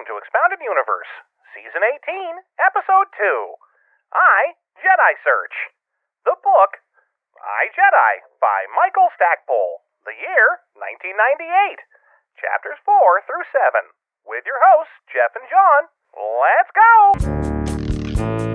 to Expounded Universe, Season 18, Episode 2. I, Jedi Search. The book, I, Jedi, by Michael Stackpole. The year, 1998. Chapters 4 through 7. With your hosts, Jeff and John. Let's go!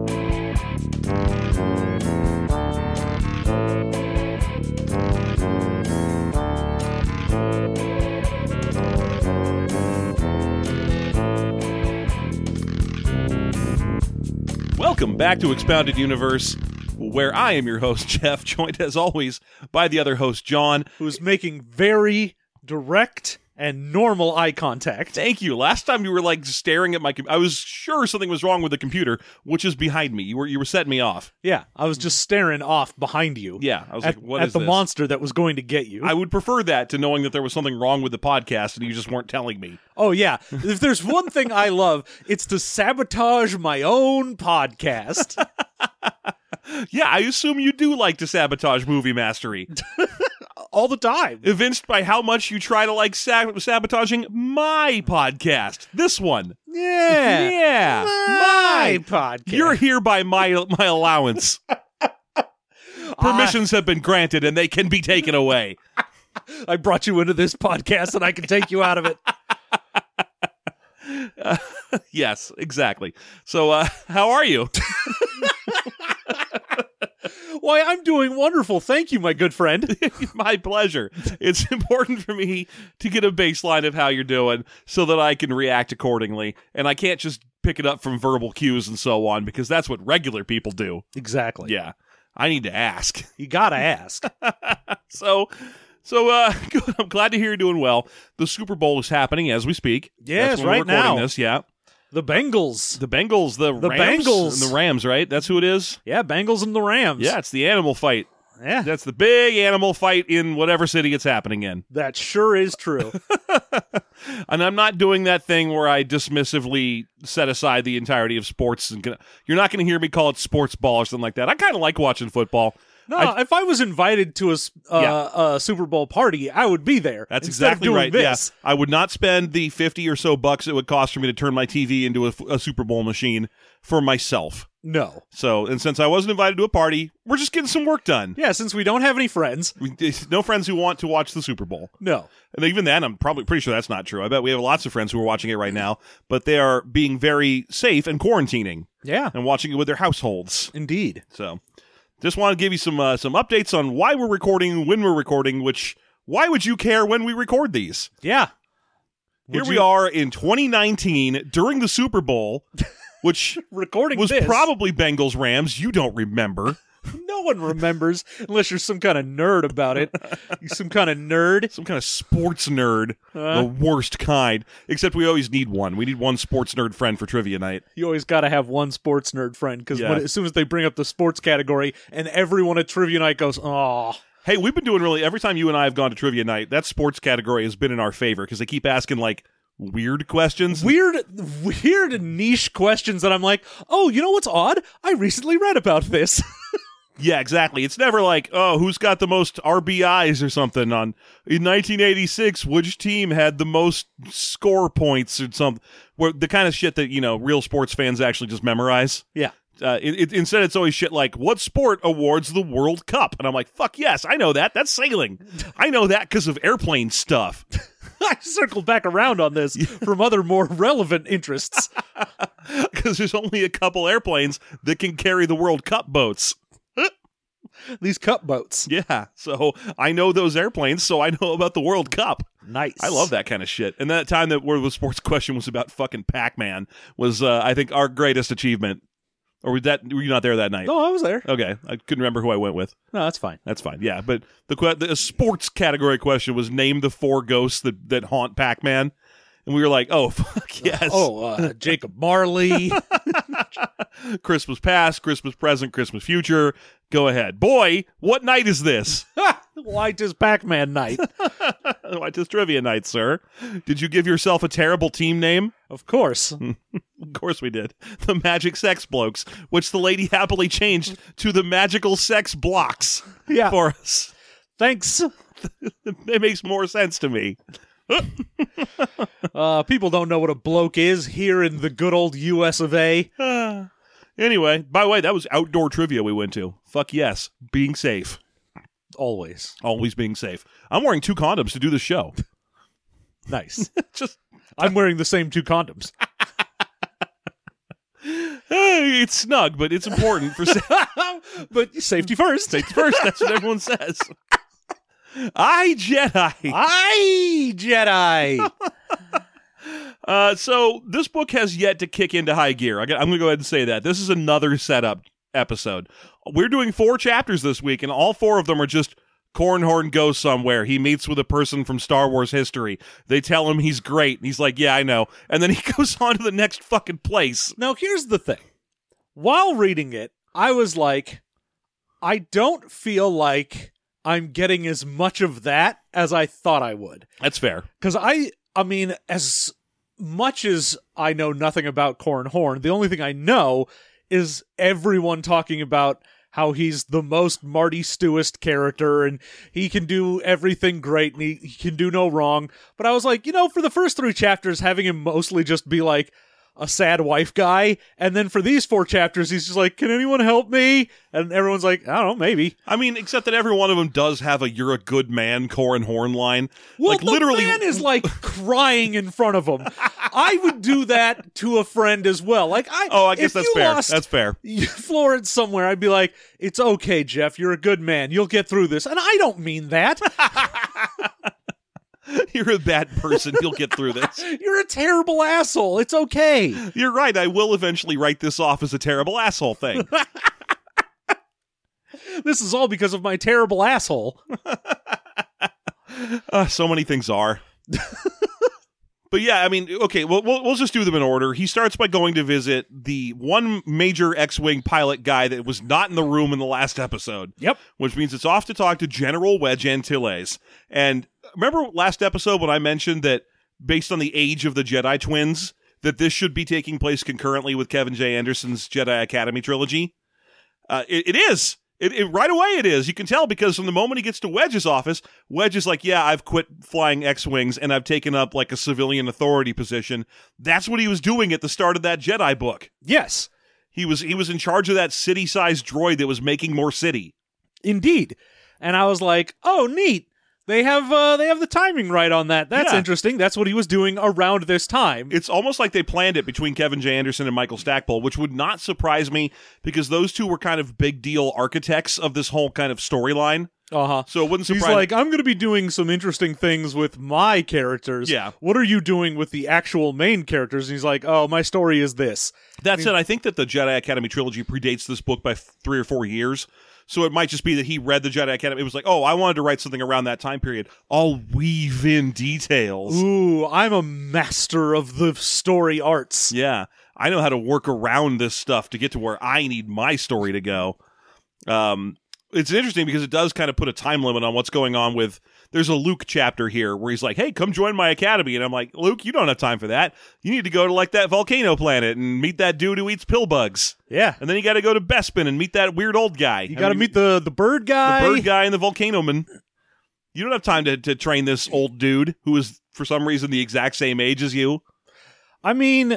Welcome back to Expounded Universe, where I am your host, Jeff, joined as always by the other host, John. Who's making very direct and normal eye contact. Thank you. Last time you were like staring at my I was sure something was wrong with the computer, which is behind me. You were setting me off. Yeah, I was just staring off behind you. Yeah, I was at, like, what at is the this? monster that was going to get you. I would prefer that to knowing that there was something wrong with the podcast and you just weren't telling me. Oh, yeah. If there's one thing I love, it's to sabotage my own podcast. Yeah, I assume you do like to sabotage movie mastery. All the time. Evinced by how much you try to like sabotaging my podcast. This one. Yeah. Yeah. My podcast. You're here by my allowance. Permissions have been granted and they can be taken away. I brought you into this podcast and I can take you out of it. Yes, exactly. So, how are you? Why, I'm doing wonderful. Thank you, my good friend. My pleasure. It's important for me to get a baseline of how you're doing so that I can react accordingly. And I can't just pick it up from verbal cues and so on, because that's what regular people do. Exactly. Yeah. I need to ask. You gotta ask. So, good. I'm glad to hear you're doing well. The Super Bowl is happening as we speak. Yes, That's when right we're recording now. This, yeah. The Bengals. The Bengals, the Rams, Bengals. and the Rams, right? That's who it is? Yeah, Bengals and the Rams. Yeah, it's the animal fight. Yeah. That's the big animal fight in whatever city it's happening in. That sure is true. And I'm not doing that thing where I dismissively set aside the entirety of sports. You're not going to hear me call it sports ball or something like that. I kind of like watching football. No, if I was invited to a Super Bowl party, I would be there. That's instead exactly of doing right. This. Yeah, I would not spend the 50 or so bucks it would cost for me to turn my TV into a Super Bowl machine for myself. No. So, and since I wasn't invited to a party, we're just getting some work done. Yeah, since we don't have any friends. No friends who want to watch the Super Bowl. No. And even then, I'm probably pretty sure that's not true. I bet we have lots of friends who are watching it right now, but they are being very safe and quarantining. Yeah. And watching it with their households. Indeed. So, just want to give you some updates on why we're recording, when we're recording, why would you care when we record these? Yeah. Here we are in 2019 during the Super Bowl, which recording was this. probably Bengals Rams. You don't remember. No one remembers unless you're some kind of nerd about it. You're some kind of nerd. Some kind of sports nerd. The worst kind. Except we always need one. We need one sports nerd friend for trivia night. You always got to have one sports nerd friend, because Yeah. as soon as they bring up the sports category, and everyone at trivia night goes, "Oh, Hey, we've been doing really, every time you and I have gone to trivia night, that sports category has been in our favor because they keep asking like weird questions. weird niche questions that I'm like, oh, you know what's odd? I recently read about this." Yeah, exactly. It's never like, oh, who's got the most RBIs or something in 1986, which team had the most score points or something, where the kind of shit that, real sports fans actually just memorize. Yeah. Instead, it's always shit like, what sport awards the World Cup? And I'm like, fuck yes, I know that. That's sailing. I know that because of airplane stuff. I circled back around on this from other more relevant interests. Because there's only a couple airplanes that can carry the World Cup boats. These cup boats. Yeah, so I know those airplanes, so I know about the World Cup. Nice. I love that kind of shit. And that time that where the sports question was about fucking Pac-Man was, I think, our greatest achievement. Or were you not there that night? Oh, I was there. Okay, I couldn't remember who I went with. No, that's fine. That's fine. Yeah, but the sports category question was name the 4 ghosts that haunt Pac-Man. And we were like, oh, fuck yes. Jacob Marley. Christmas past, Christmas present, Christmas future. Go ahead. Boy, what night is this? Why 'tis Pac-Man night? Why 'tis trivia night, sir. Did you give yourself a terrible team name? Of course. Of course we did. The Magic Sex Blokes, which the lady happily changed to the Magical Sex Blocks Yeah. for us. Thanks. It makes more sense to me. People don't know what a bloke is here in the good old U.S. of A. Anyway, by the way, that was outdoor trivia we went to. Fuck yes. Being safe. Always. Always being safe. I'm wearing 2 condoms to do the show. Nice. Just I'm wearing the same 2 condoms. it's snug, but it's important for But safety first. safety first. That's what everyone says. I Jedi. So this book has yet to kick into high gear. I'm going to go ahead and say that. This is another setup episode. We're doing 4 chapters this week, and all 4 of them are just Cornhorn goes somewhere. He meets with a person from Star Wars history. They tell him he's great, and he's like, yeah, I know. And then he goes on to the next fucking place. Now, here's the thing. While reading it, I was like, I don't feel like I'm getting as much of that as I thought I would. That's fair. Because I mean, as much as I know nothing about Cornhorn, the only thing I know is everyone talking about how he's the most Marty Stewist character and he can do everything great and he can do no wrong. But I was like, for the first 3 chapters, having him mostly just be like a sad wife guy, and then for these 4 chapters, he's just like, can anyone help me? And everyone's like, I don't know, maybe. I mean, except that every one of them does have a "you're a good man" Cornhorn line. Well, like the literally, man is like crying in front of him. I would do that to a friend as well. Like, I guess that's fair. That's fair. Florence somewhere, I'd be like, it's okay, Jeff, you're a good man. You'll get through this. And I don't mean that. You're a bad person. You'll get through this. You're a terrible asshole. It's okay. You're right. I will eventually write this off as a terrible asshole thing. This is all because of my terrible asshole. So many things are. But yeah, I mean, okay, we'll just do them in order. He starts by going to visit the one major X-Wing pilot guy that was not in the room in the last episode. Yep. Which means it's off to talk to General Wedge Antilles. And remember last episode when I mentioned that based on the age of the Jedi twins, that this should be taking place concurrently with Kevin J. Anderson's Jedi Academy trilogy? It is. Right away it is. You can tell because from the moment he gets to Wedge's office, Wedge is like, yeah, I've quit flying X-Wings and I've taken up like a civilian authority position. That's what he was doing at the start of that Jedi book. Yes. He was in charge of that city-sized droid that was making more city. Indeed. And I was like, oh, neat. They have the timing right on that. That's interesting. That's what he was doing around this time. It's almost like they planned it between Kevin J. Anderson and Michael Stackpole, which would not surprise me because those two were kind of big deal architects of this whole kind of storyline. Uh-huh. So it wouldn't surprise me. He's like, I'm going to be doing some interesting things with my characters. Yeah. What are you doing with the actual main characters? And he's like, oh, my story is this. That's it. I think that the Jedi Academy trilogy predates this book by 3 or 4 years. So it might just be that he read the Jedi Academy. It was like, oh, I wanted to write something around that time period. I'll weave in details. Ooh, I'm a master of the story arts. Yeah. I know how to work around this stuff to get to where I need my story to go. It's interesting because it does kind of put a time limit on what's going on with... There's a Luke chapter here where he's like, hey, come join my academy. And I'm like, Luke, you don't have time for that. You need to go to like that volcano planet and meet that dude who eats pill bugs. Yeah. And then you got to go to Bespin and meet that weird old guy. You got to meet the bird guy. The bird guy and the volcano man. You don't have time to train this old dude who is, for some reason, the exact same age as you. I mean...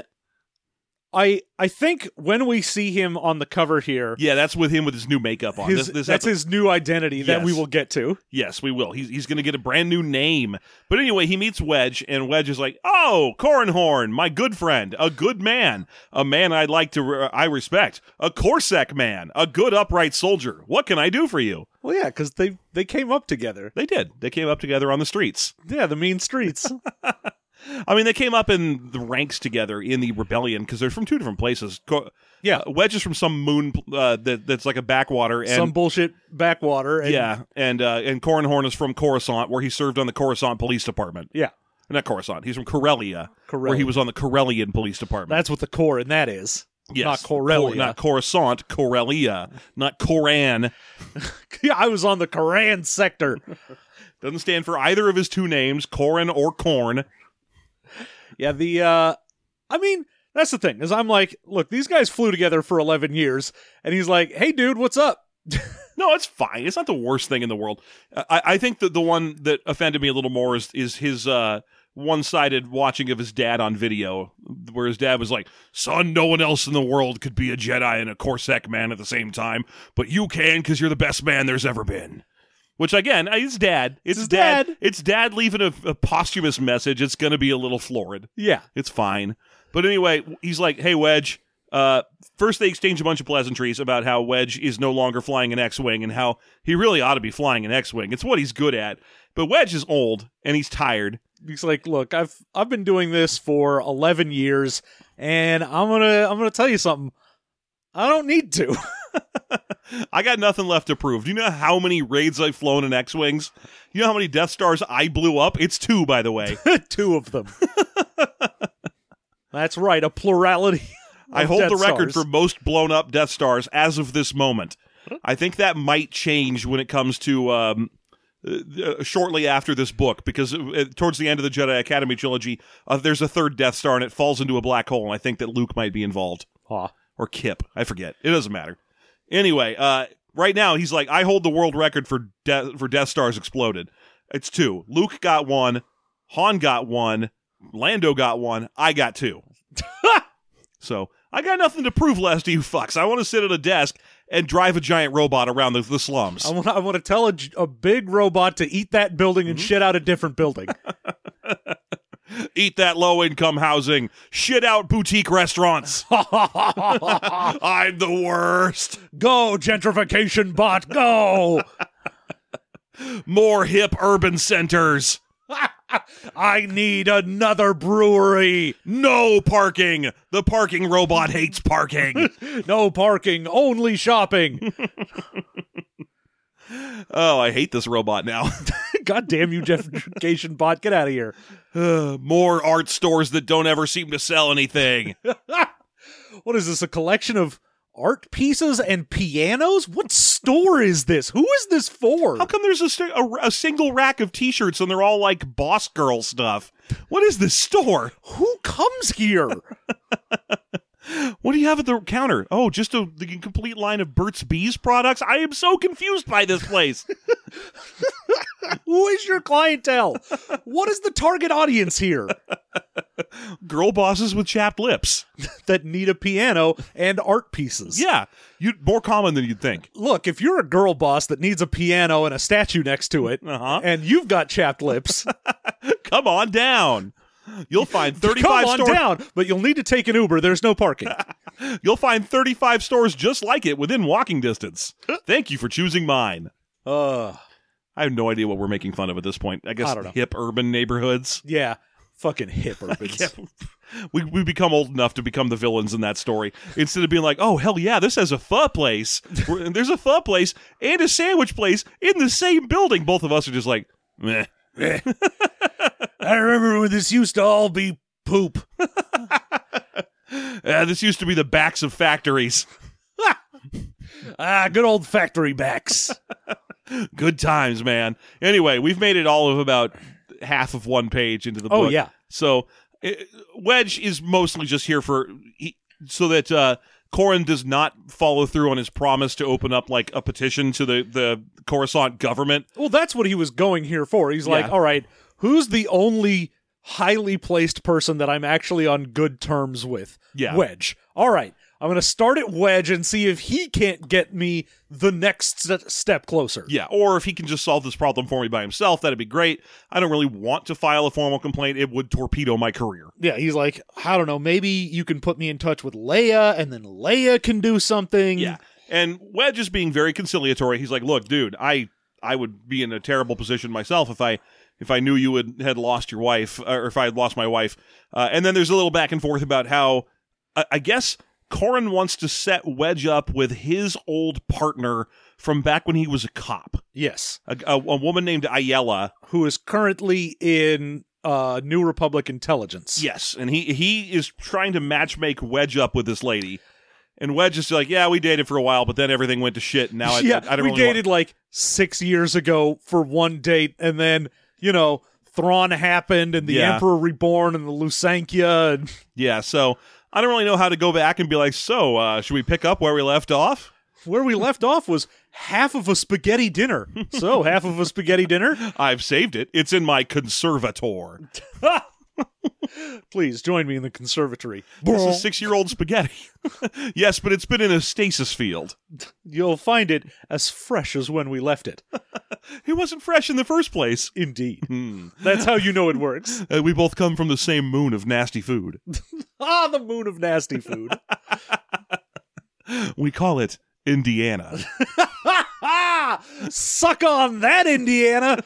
I think when we see him on the cover here... Yeah, that's with him with his new makeup on. That's his new identity that we will get to. Yes, we will. He's going to get a brand new name. But anyway, he meets Wedge, and Wedge is like, oh, Cornhorn, my good friend, a good man, a man I respect, a Corsac man, a good upright soldier. What can I do for you? Well, yeah, because they came up together. They did. They came up together on the streets. Yeah, the mean streets. I mean, they came up in the ranks together in the rebellion because they're from 2 different places. Wedge is from some moon that's like a backwater, and some bullshit backwater. And Cornhorn is from Coruscant, where he served on the Coruscant Police Department. Yeah, not Coruscant. He's from Corellia, where he was on the Corellian Police Department. That's what the core in that is. Yes, not Corellia, not Coruscant, Corellia, not Koran. Yeah, I was on the Koran sector. Doesn't stand for either of his 2 names, Koran or Korn. Yeah, I mean, that's the thing, is I'm like, look, these guys flew together for 11 years, and he's like, hey, dude, what's up? No, it's fine. It's not the worst thing in the world. I think that the one that offended me a little more is his one-sided watching of his dad on video, where his dad was like, "Son, no one else in the world could be a Jedi and a Corsac man at the same time, but you can because you're the best man there's ever been." Which, again, it's dad. It's dad. It's dad leaving a posthumous message. It's going to be a little florid. Yeah. It's fine. But anyway, he's like, "Hey, Wedge." First, they exchange a bunch of pleasantries about how Wedge is no longer flying an X-Wing and how he really ought to be flying an X-Wing. It's what he's good at. But Wedge is old, and he's tired. He's like, "Look, I've been doing this for 11 years, and I'm gonna tell you something. I don't need to." I got nothing left to prove. Do you know how many raids I've flown in X-Wings? You know how many Death Stars I blew up? It's 2, by the way. 2 of them. That's right, a plurality. I hold Death the record Stars. for most blown up Death Stars as of this moment. I think that might change when it comes to shortly after this book, because towards the end of the Jedi Academy trilogy, there's a 3rd Death Star and it falls into a black hole, and I think that Luke might be involved. Huh. Or Kip. I forget. It doesn't matter. Anyway, right now he's like, "I hold the world record for Death Stars exploded. It's 2. Luke got 1. Han got 1. Lando got 1. I got 2. So I got nothing to prove, last of you fucks. I want to sit at a desk and drive a giant robot around the slums. I want to tell a big robot to eat that building and shit out a different building. Eat that low-income housing. Shit out boutique restaurants. I'm the worst. Go, gentrification bot, go! More hip urban centers. I need another brewery. No parking. The parking robot hates parking. No parking, only shopping. Oh, I hate this robot now. God damn you, gentrification bot, get out of here. More art stores that don't ever seem to sell anything. What is this, a collection of art pieces and pianos? What store is this? Who is this for? How come there's a single rack of t-shirts and they're all like Boss Girl stuff? What is this store? Who comes here? What do you have at the counter? Oh, just the complete line of Burt's Bees products? I am so confused by this place. Who is your clientele? What is the target audience here? Girl bosses with chapped lips. That need a piano and art pieces. Yeah, more common than you'd think. Look, if you're a girl boss that needs a piano and a statue next to it, and you've got chapped lips, come on down. You'll find 35 come on stores. down, but you'll need to take an Uber. There's no parking. You'll find 35 stores just like it within walking distance. Thank you for choosing mine. I have no idea what we're making fun of at this point. I guess I don't know. Hip urban neighborhoods. Yeah, fucking hip urbans. We become old enough to become the villains in that story. Instead of being like, "Oh, hell yeah, this has a pho place." There's a pho place and a sandwich place in the same building. Both of us are just like, meh. I remember when this used to all be poop. This used to be the backs of factories. Good old factory backs. Good times, man. Anyway, we've made it all of about half of one page into the book. Oh, yeah. So Wedge is mostly just here so that Corran does not follow through on his promise to open up like a petition to the Coruscant government. Well, that's what he was going here for. He's like, Yeah. all right, who's the only highly placed person that I'm actually on good terms with? Yeah. Wedge. All right, I'm going to start at Wedge and see if he can't get me the next step closer. Yeah, or if he can just solve this problem for me by himself, that'd be great. I don't really want to file a formal complaint. It would torpedo my career. Yeah, he's like, I don't know, maybe you can put me in touch with Leia, and then Leia can do something. Yeah. And Wedge is being very conciliatory. He's like, "Look, dude, I would be in a terrible position myself if I knew you had lost your wife, or if I had lost my wife." And then there's a little back and forth about how, I guess, Corran wants to set Wedge up with his old partner from back when he was a cop. Yes. A woman named Ayala. Who is currently in New Republic Intelligence. Yes, and he is trying to matchmake Wedge up with this lady. And Wedge is like, "Yeah, we dated for a while, but then everything went to shit, and now I don't we really dated like 6 years ago for one date, and then, Thrawn happened, and the Emperor Reborn, and the Lusankya. And Yeah, so I don't really know how to go back and be like, so, should we pick up where we left off? where we left off was half of a spaghetti dinner. So, half of a spaghetti dinner? I've saved it. It's in my conservator. Please join me in the conservatory. This is 6-year-old spaghetti. Yes, but it's been in a stasis field. You'll find it as fresh as when we left it. It wasn't fresh in the first place. Indeed. That's how you know it works. We both come from the same moon of nasty food. The moon of nasty food. We call it Indiana. Suck on that, Indiana.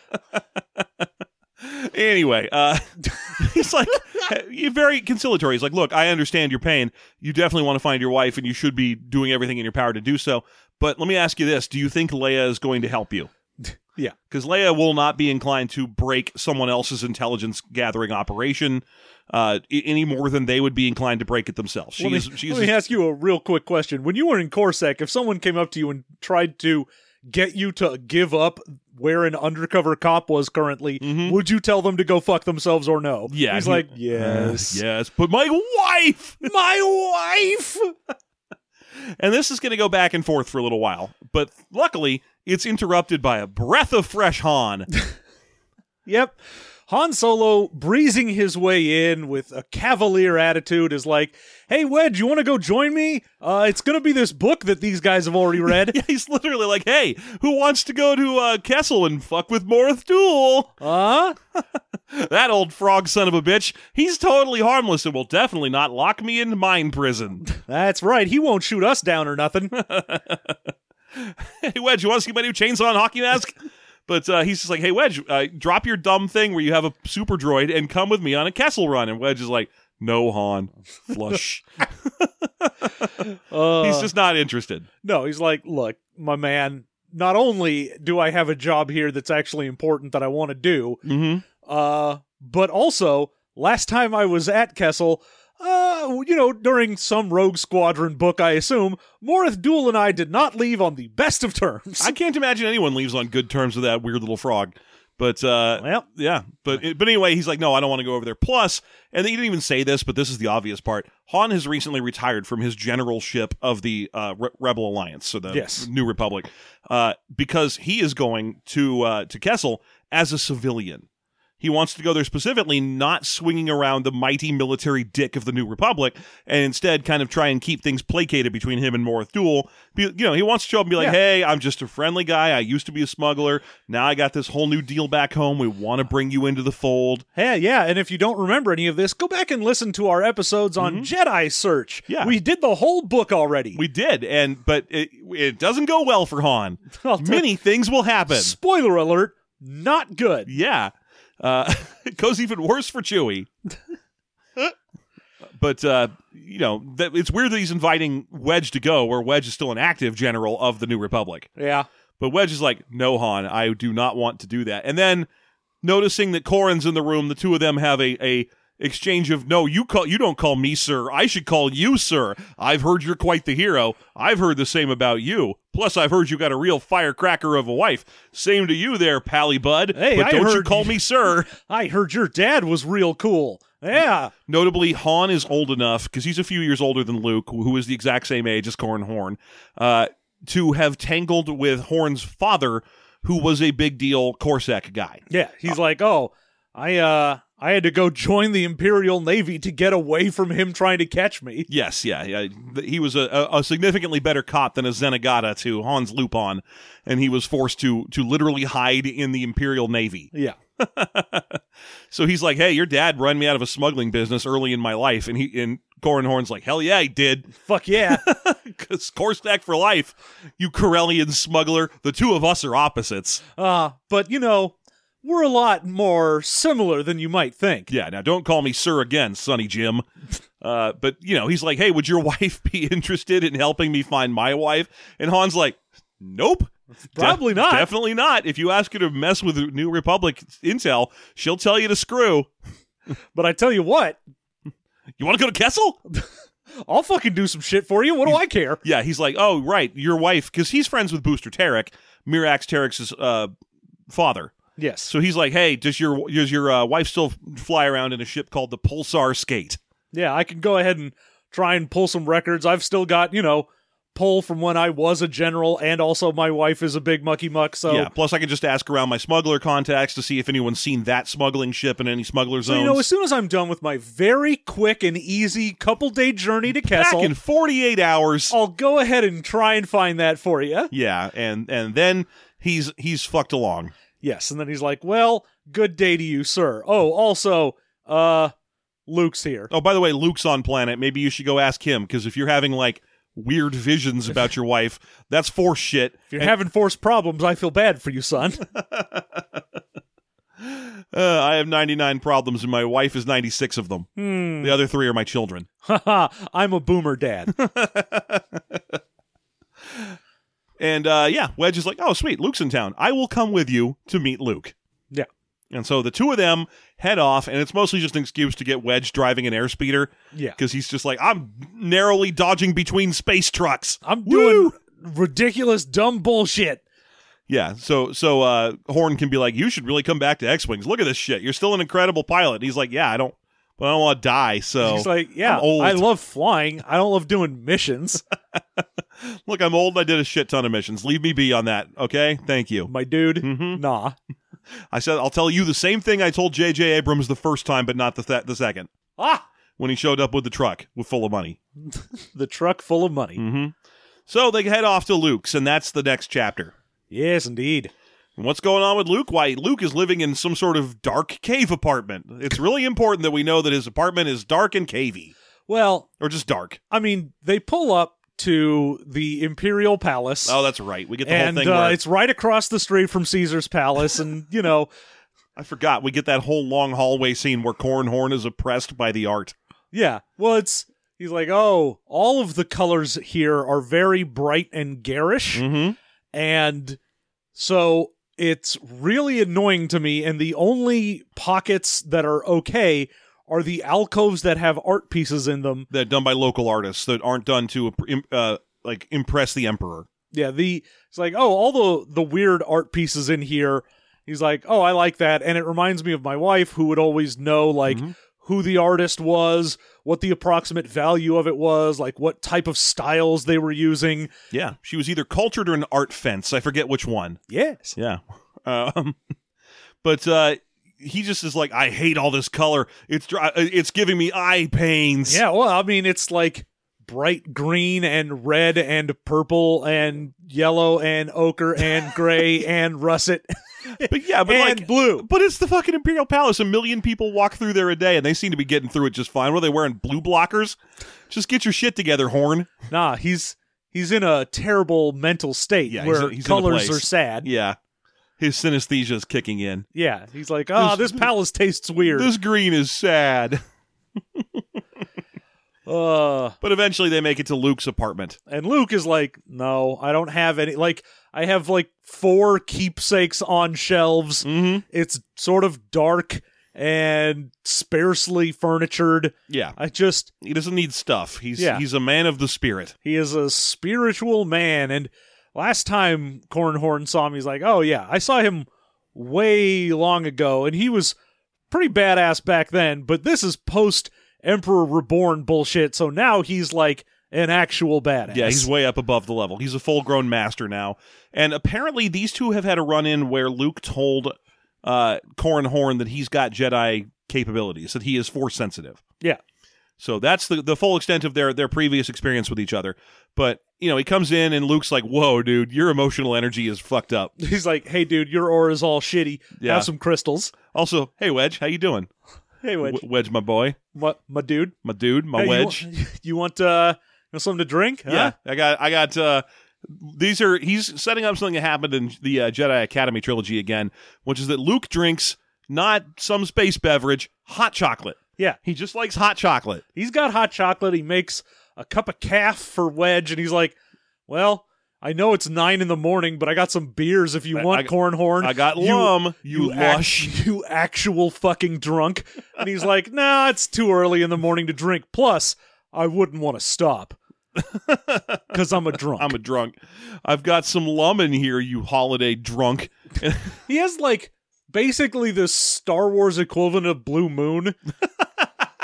Anyway, he's like, very conciliatory. He's like, look, I understand your pain. You definitely want to find your wife, and you should be doing everything in your power to do so. But let me ask you this. Do you think Leia is going to help you? Yeah. Because Leia will not be inclined to break someone else's intelligence gathering operation any more than they would be inclined to break it themselves. Let me ask you a real quick question. When you were in Corsac, if someone came up to you and tried to get you to give up where an undercover cop was currently, would you tell them to go fuck themselves or no? Yeah. He's like, yes. Yes, but my wife! My wife! And this is going to go back and forth for a little while. But luckily, it's interrupted by a breath of fresh Han. Yep. Han Solo, breezing his way in with a cavalier attitude, is like, hey, Wedge, you want to go join me? It's going to be this book that these guys have already read. Yeah, he's literally like, hey, who wants to go to Kessel and fuck with Morith Duel? That old frog son of a bitch, he's totally harmless and will definitely not lock me in mine prison. That's right. He won't shoot us down or nothing. Hey, Wedge, you want to see my new chainsaw and hockey mask? But he's just like, hey, Wedge, drop your dumb thing where you have a super droid and come with me on a Kessel run. And Wedge is like, no, Han. Flush. He's just not interested. No, he's like, look, my man, not only do I have a job here that's actually important that I want to do, but also, last time I was at Kessel, during some Rogue Squadron book, I assume, Morith Duel and I did not leave on the best of terms. I can't imagine anyone leaves on good terms with that weird little frog. But, well, yeah. But anyway, he's like, no, I don't want to go over there. Plus, and he didn't even say this, but this is the obvious part, Han has recently retired from his generalship of the Rebel Alliance, so the New Republic, because he is going to Kessel as a civilian. He wants to go there specifically not swinging around the mighty military dick of the New Republic, and instead kind of try and keep things placated between him and Morith Duel. He wants to show up and be like, hey, I'm just a friendly guy. I used to be a smuggler. Now I got this whole new deal back home. We want to bring you into the fold. Hey, yeah, and if you don't remember any of this, go back and listen to our episodes on Jedi Search. Yeah. We did the whole book already. We did, but it doesn't go well for Han. Many things will happen. Spoiler alert, not good. Yeah. It goes even worse for Chewie. But, it's weird that he's inviting Wedge to go, where Wedge is still an active general of the New Republic. Yeah. But Wedge is like, no, Han, I do not want to do that. And then, noticing that Corran's in the room, the two of them have a exchange of, no, you don't call me sir. I should call you sir. I've heard you're quite the hero. I've heard the same about you. Plus, I've heard you got a real firecracker of a wife. Same to you there, Pally Bud. Hey, but don't you call me sir. I heard your dad was real cool. Yeah. Notably, Han is old enough, because he's a few years older than Luke, who is the exact same age as Corran Horn, to have tangled with Horn's father, who was a big deal Corsac guy. Yeah, he's like, I had to go join the Imperial Navy to get away from him trying to catch me. Yes, yeah. He was a significantly better cop than a Zenigata to Han's Lupon, and he was forced to literally hide in the Imperial Navy. Yeah. So he's like, hey, your dad ran me out of a smuggling business early in my life, and Corran Horn's like, hell yeah, he did. Fuck yeah. Because Corsac for life, you Corellian smuggler. The two of us are opposites. But, we're a lot more similar than you might think. Yeah, now don't call me sir again, Sonny Jim. But, he's like, hey, would your wife be interested in helping me find my wife? And Han's like, nope. Probably not. Definitely not. If you ask her to mess with New Republic intel, she'll tell you to screw. But I tell you what. You want to go to Kessel? I'll fucking do some shit for you. What do I care? Yeah, he's like, oh, right, your wife, because he's friends with Booster Tarek, Mirax Tarek's father. Yes. So he's like, hey, does your wife still fly around in a ship called the Pulsar Skate? Yeah, I can go ahead and try and pull some records. I've still got, pull from when I was a general, and also my wife is a big mucky muck, so... Yeah, plus I can just ask around my smuggler contacts to see if anyone's seen that smuggling ship in any smuggler So, zones. you know, as soon as I'm done with my very quick and easy couple-day journey to Back Kessel, in 48 hours. I'll go ahead and try and find that for you. Yeah, and then he's fucked along. Yes, and then he's like, well, good day to you, sir. Oh, also, Luke's here. Oh, by the way, Luke's on planet. Maybe you should go ask him, because if you're having, like, weird visions about your wife, that's force shit. If you're having force problems, I feel bad for you, son. I have 99 problems, and my wife is 96 of them. The other 3 are my children. Haha, I'm a boomer dad. And, yeah, Wedge is like, oh, sweet, Luke's in town. I will come with you to meet Luke. Yeah. And so the two of them head off, and it's mostly just an excuse to get Wedge driving an airspeeder. Yeah. Because he's just like, I'm narrowly dodging between space trucks. I'm Woo! doing ridiculous, dumb bullshit. Yeah, so Horn can be like, you should really come back to X-Wings. Look at this shit. You're still an incredible pilot. And he's like, yeah, I don't want to die, so He's like, yeah, I'm old. I love flying. I don't love doing missions. Look, I'm old and I did a shit ton of missions. Leave me be on that, okay? Thank you. My dude, Mhm. nah. I said, I'll tell you the same thing I told J.J. Abrams the first time, but not the second. Ah, When he showed up with the truck full of money. the truck full of money. Mm-hmm. So they head off to Luke's, and that's the next chapter. Yes, indeed. And what's going on with Luke? Why, Luke is living in some sort of dark cave apartment. It's really important that we know that his apartment is dark and cavey. Well, Or just dark. I mean, they pull up to the Imperial Palace. Oh, that's right. We get the and whole thing where... it's right across the street from Caesar's Palace, and, you know... I forgot. We get that whole long hallway scene where Corran Horn is oppressed by the art. Yeah, well, he's like, oh, all of the colors here are very bright and garish, Mm-hmm. and so it's really annoying to me, and the only pockets that are okay are the alcoves that have art pieces in them. That done by local artists that aren't done to impress the Emperor. Yeah, it's like, oh, all the weird art pieces in here. He's like, oh, I like that, and it reminds me of my wife, who would always know, like, who the artist was, what the approximate value of it was, like, what type of styles they were using. Yeah, she was either cultured or an art fence. I forget which one. Yes. Yeah. But he just is like, I hate all this color. It's giving me eye pains. Yeah, well, I mean, it's like bright green and red and purple and yellow and ochre and gray and russet But yeah, but and like blue. But it's the fucking Imperial Palace. 1 million people walk through there a day, and they seem to be getting through it just fine. What are they wearing? Blue blockers? Just get your shit together, Horn. Nah, he's in a terrible mental state Yeah, where he's in a colors place. are sad. Yeah. His synesthesia is kicking in. Yeah, he's like, this palace tastes weird. This green is sad. But eventually they make it to Luke's apartment. And Luke is like, no, I don't have any. Like, I have like 4 keepsakes on shelves. Mm-hmm. It's sort of dark and sparsely furnitured. Yeah. He He doesn't need stuff. He's a man of the spirit. He is a spiritual man. And last time Corran Horn saw him, he's like, oh yeah, I saw him way long ago, and he was pretty badass back then, but this is post Emperor Reborn bullshit, so now he's like an actual badass. Yeah, he's way up above the level. He's a full-grown master now. And apparently these two have had a run-in where Luke told Corran Horn that he's got Jedi capabilities, that he is Force-sensitive. Yeah. So that's the full extent of their previous experience with each other. But, you know, he comes in and Luke's like, whoa, dude, your emotional energy is fucked up. He's like, hey, dude, your aura's all shitty. Yeah. Have some crystals. Also, hey, Wedge, how you doing? Hey, Wedge. Wedge, my boy. What, my dude? My dude, my Hey, Wedge. You want something to drink? Huh? Yeah, I got he's setting up something that happened in the Jedi Academy trilogy again, which is that Luke drinks not some space beverage, hot chocolate. Yeah. He just likes hot chocolate. He's got hot chocolate. He makes a cup of calf for Wedge, and he's like, well, I know it's 9 a.m, but I got some beers if you want, Corran Horn. I got lum, you lush. You actual fucking drunk. And he's like, nah, it's too early in the morning to drink. Plus, I wouldn't want to stop. Because I'm a drunk. I'm a drunk. I've got some lum in here, you holiday drunk. He has, like, basically the Star Wars equivalent of Blue Moon.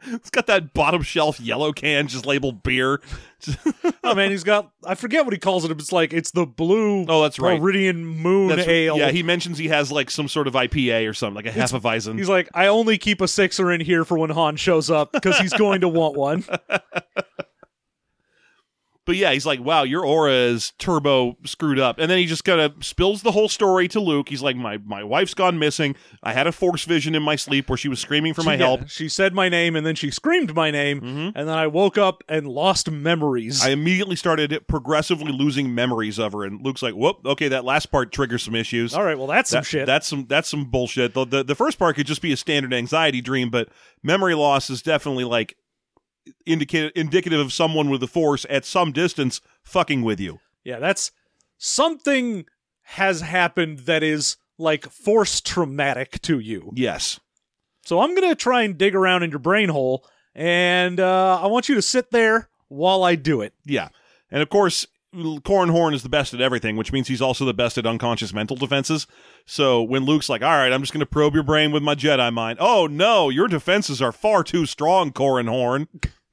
It's got that bottom shelf yellow can just labeled beer. Oh man, he's got, I forget what he calls it. It's the blue. Oh, that's right. Floridian Moon That's, Ale. yeah, he mentions he has like some sort of IPA or something, like a Hefeweizen. He's like, I only keep a sixer in here for when Han shows up because he's going to want one. But yeah, he's like, wow, your aura is turbo screwed up. And then he just kind of spills the whole story to Luke. He's like, my wife's gone missing. I had a force vision in my sleep where she was screaming for my help. She said my name, and then she screamed my name, and then I woke up and lost memories. I immediately started progressively losing memories of her. And Luke's like, whoop, okay, that last part triggers some issues. All right, well, that's some shit. That's some bullshit. The first part could just be a standard anxiety dream, but memory loss is definitely like indicative of someone with the force at some distance fucking with you. Yeah, that's something has happened that is like force traumatic to you. Yes. So I'm going to try and dig around in your brain hole, and I want you to sit there while I do it. Yeah. And of course, Corran Horn is the best at everything, which means he's also the best at unconscious mental defenses. So when Luke's like, all right, I'm just going to probe your brain with my Jedi mind. Oh, no, your defenses are far too strong, Corran Horn.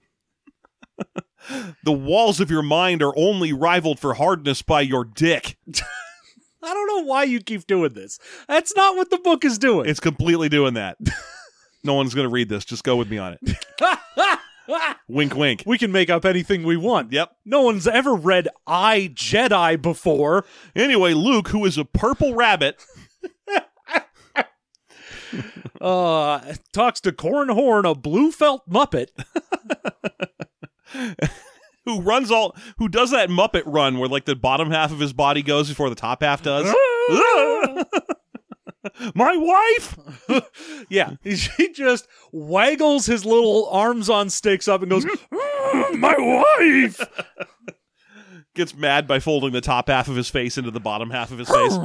The walls of your mind are only rivaled for hardness by your dick. I don't know why you keep doing this. That's not what the book is doing. It's completely doing that. No one's going to read this. Just go with me on it. Wink, wink. We can make up anything we want. Yep. No one's ever read I, Jedi before. Anyway, Luke, who is a purple rabbit... talks to Corran Horn, a blue felt Muppet. who does that Muppet run where like the bottom half of his body goes before the top half does. My wife. Yeah, he just waggles his little arms on sticks up and goes, my wife. Gets mad by folding the top half of his face into the bottom half of his face.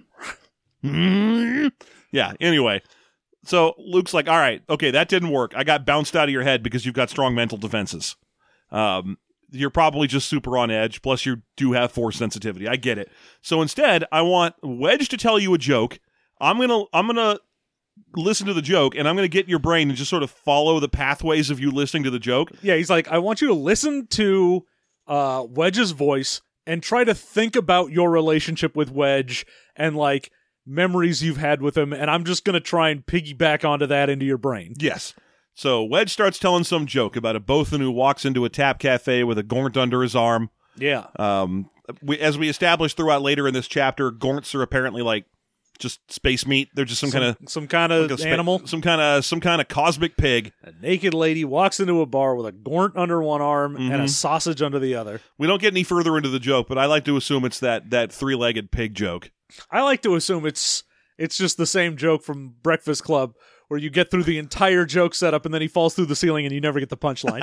Yeah, anyway. So Luke's like, all right, okay, that didn't work. I got bounced out of your head because you've got strong mental defenses. You're probably just super on edge, plus you do have force sensitivity. I get it. So instead, I want Wedge to tell you a joke. I'm gonna listen to the joke, and I'm gonna get in your brain and just sort of follow the pathways of you listening to the joke. Yeah, he's like, I want you to listen to Wedge's voice and try to think about your relationship with Wedge and like memories you've had with him, and I'm just going to try and piggyback onto that into your brain. Yes. So Wedge starts telling some joke about a Bothan who walks into a tap cafe with a Gornt under his arm. Yeah. As we established throughout later in this chapter, Gornts are apparently like just space meat. They're just some kind of animal, some kind of cosmic pig. A naked lady walks into a bar with a Gornt under one arm and a sausage under the other. We don't get any further into the joke, but I like to assume it's that three-legged pig joke. I like to assume it's just the same joke from Breakfast Club where you get through the entire joke setup and then he falls through the ceiling and you never get the punchline.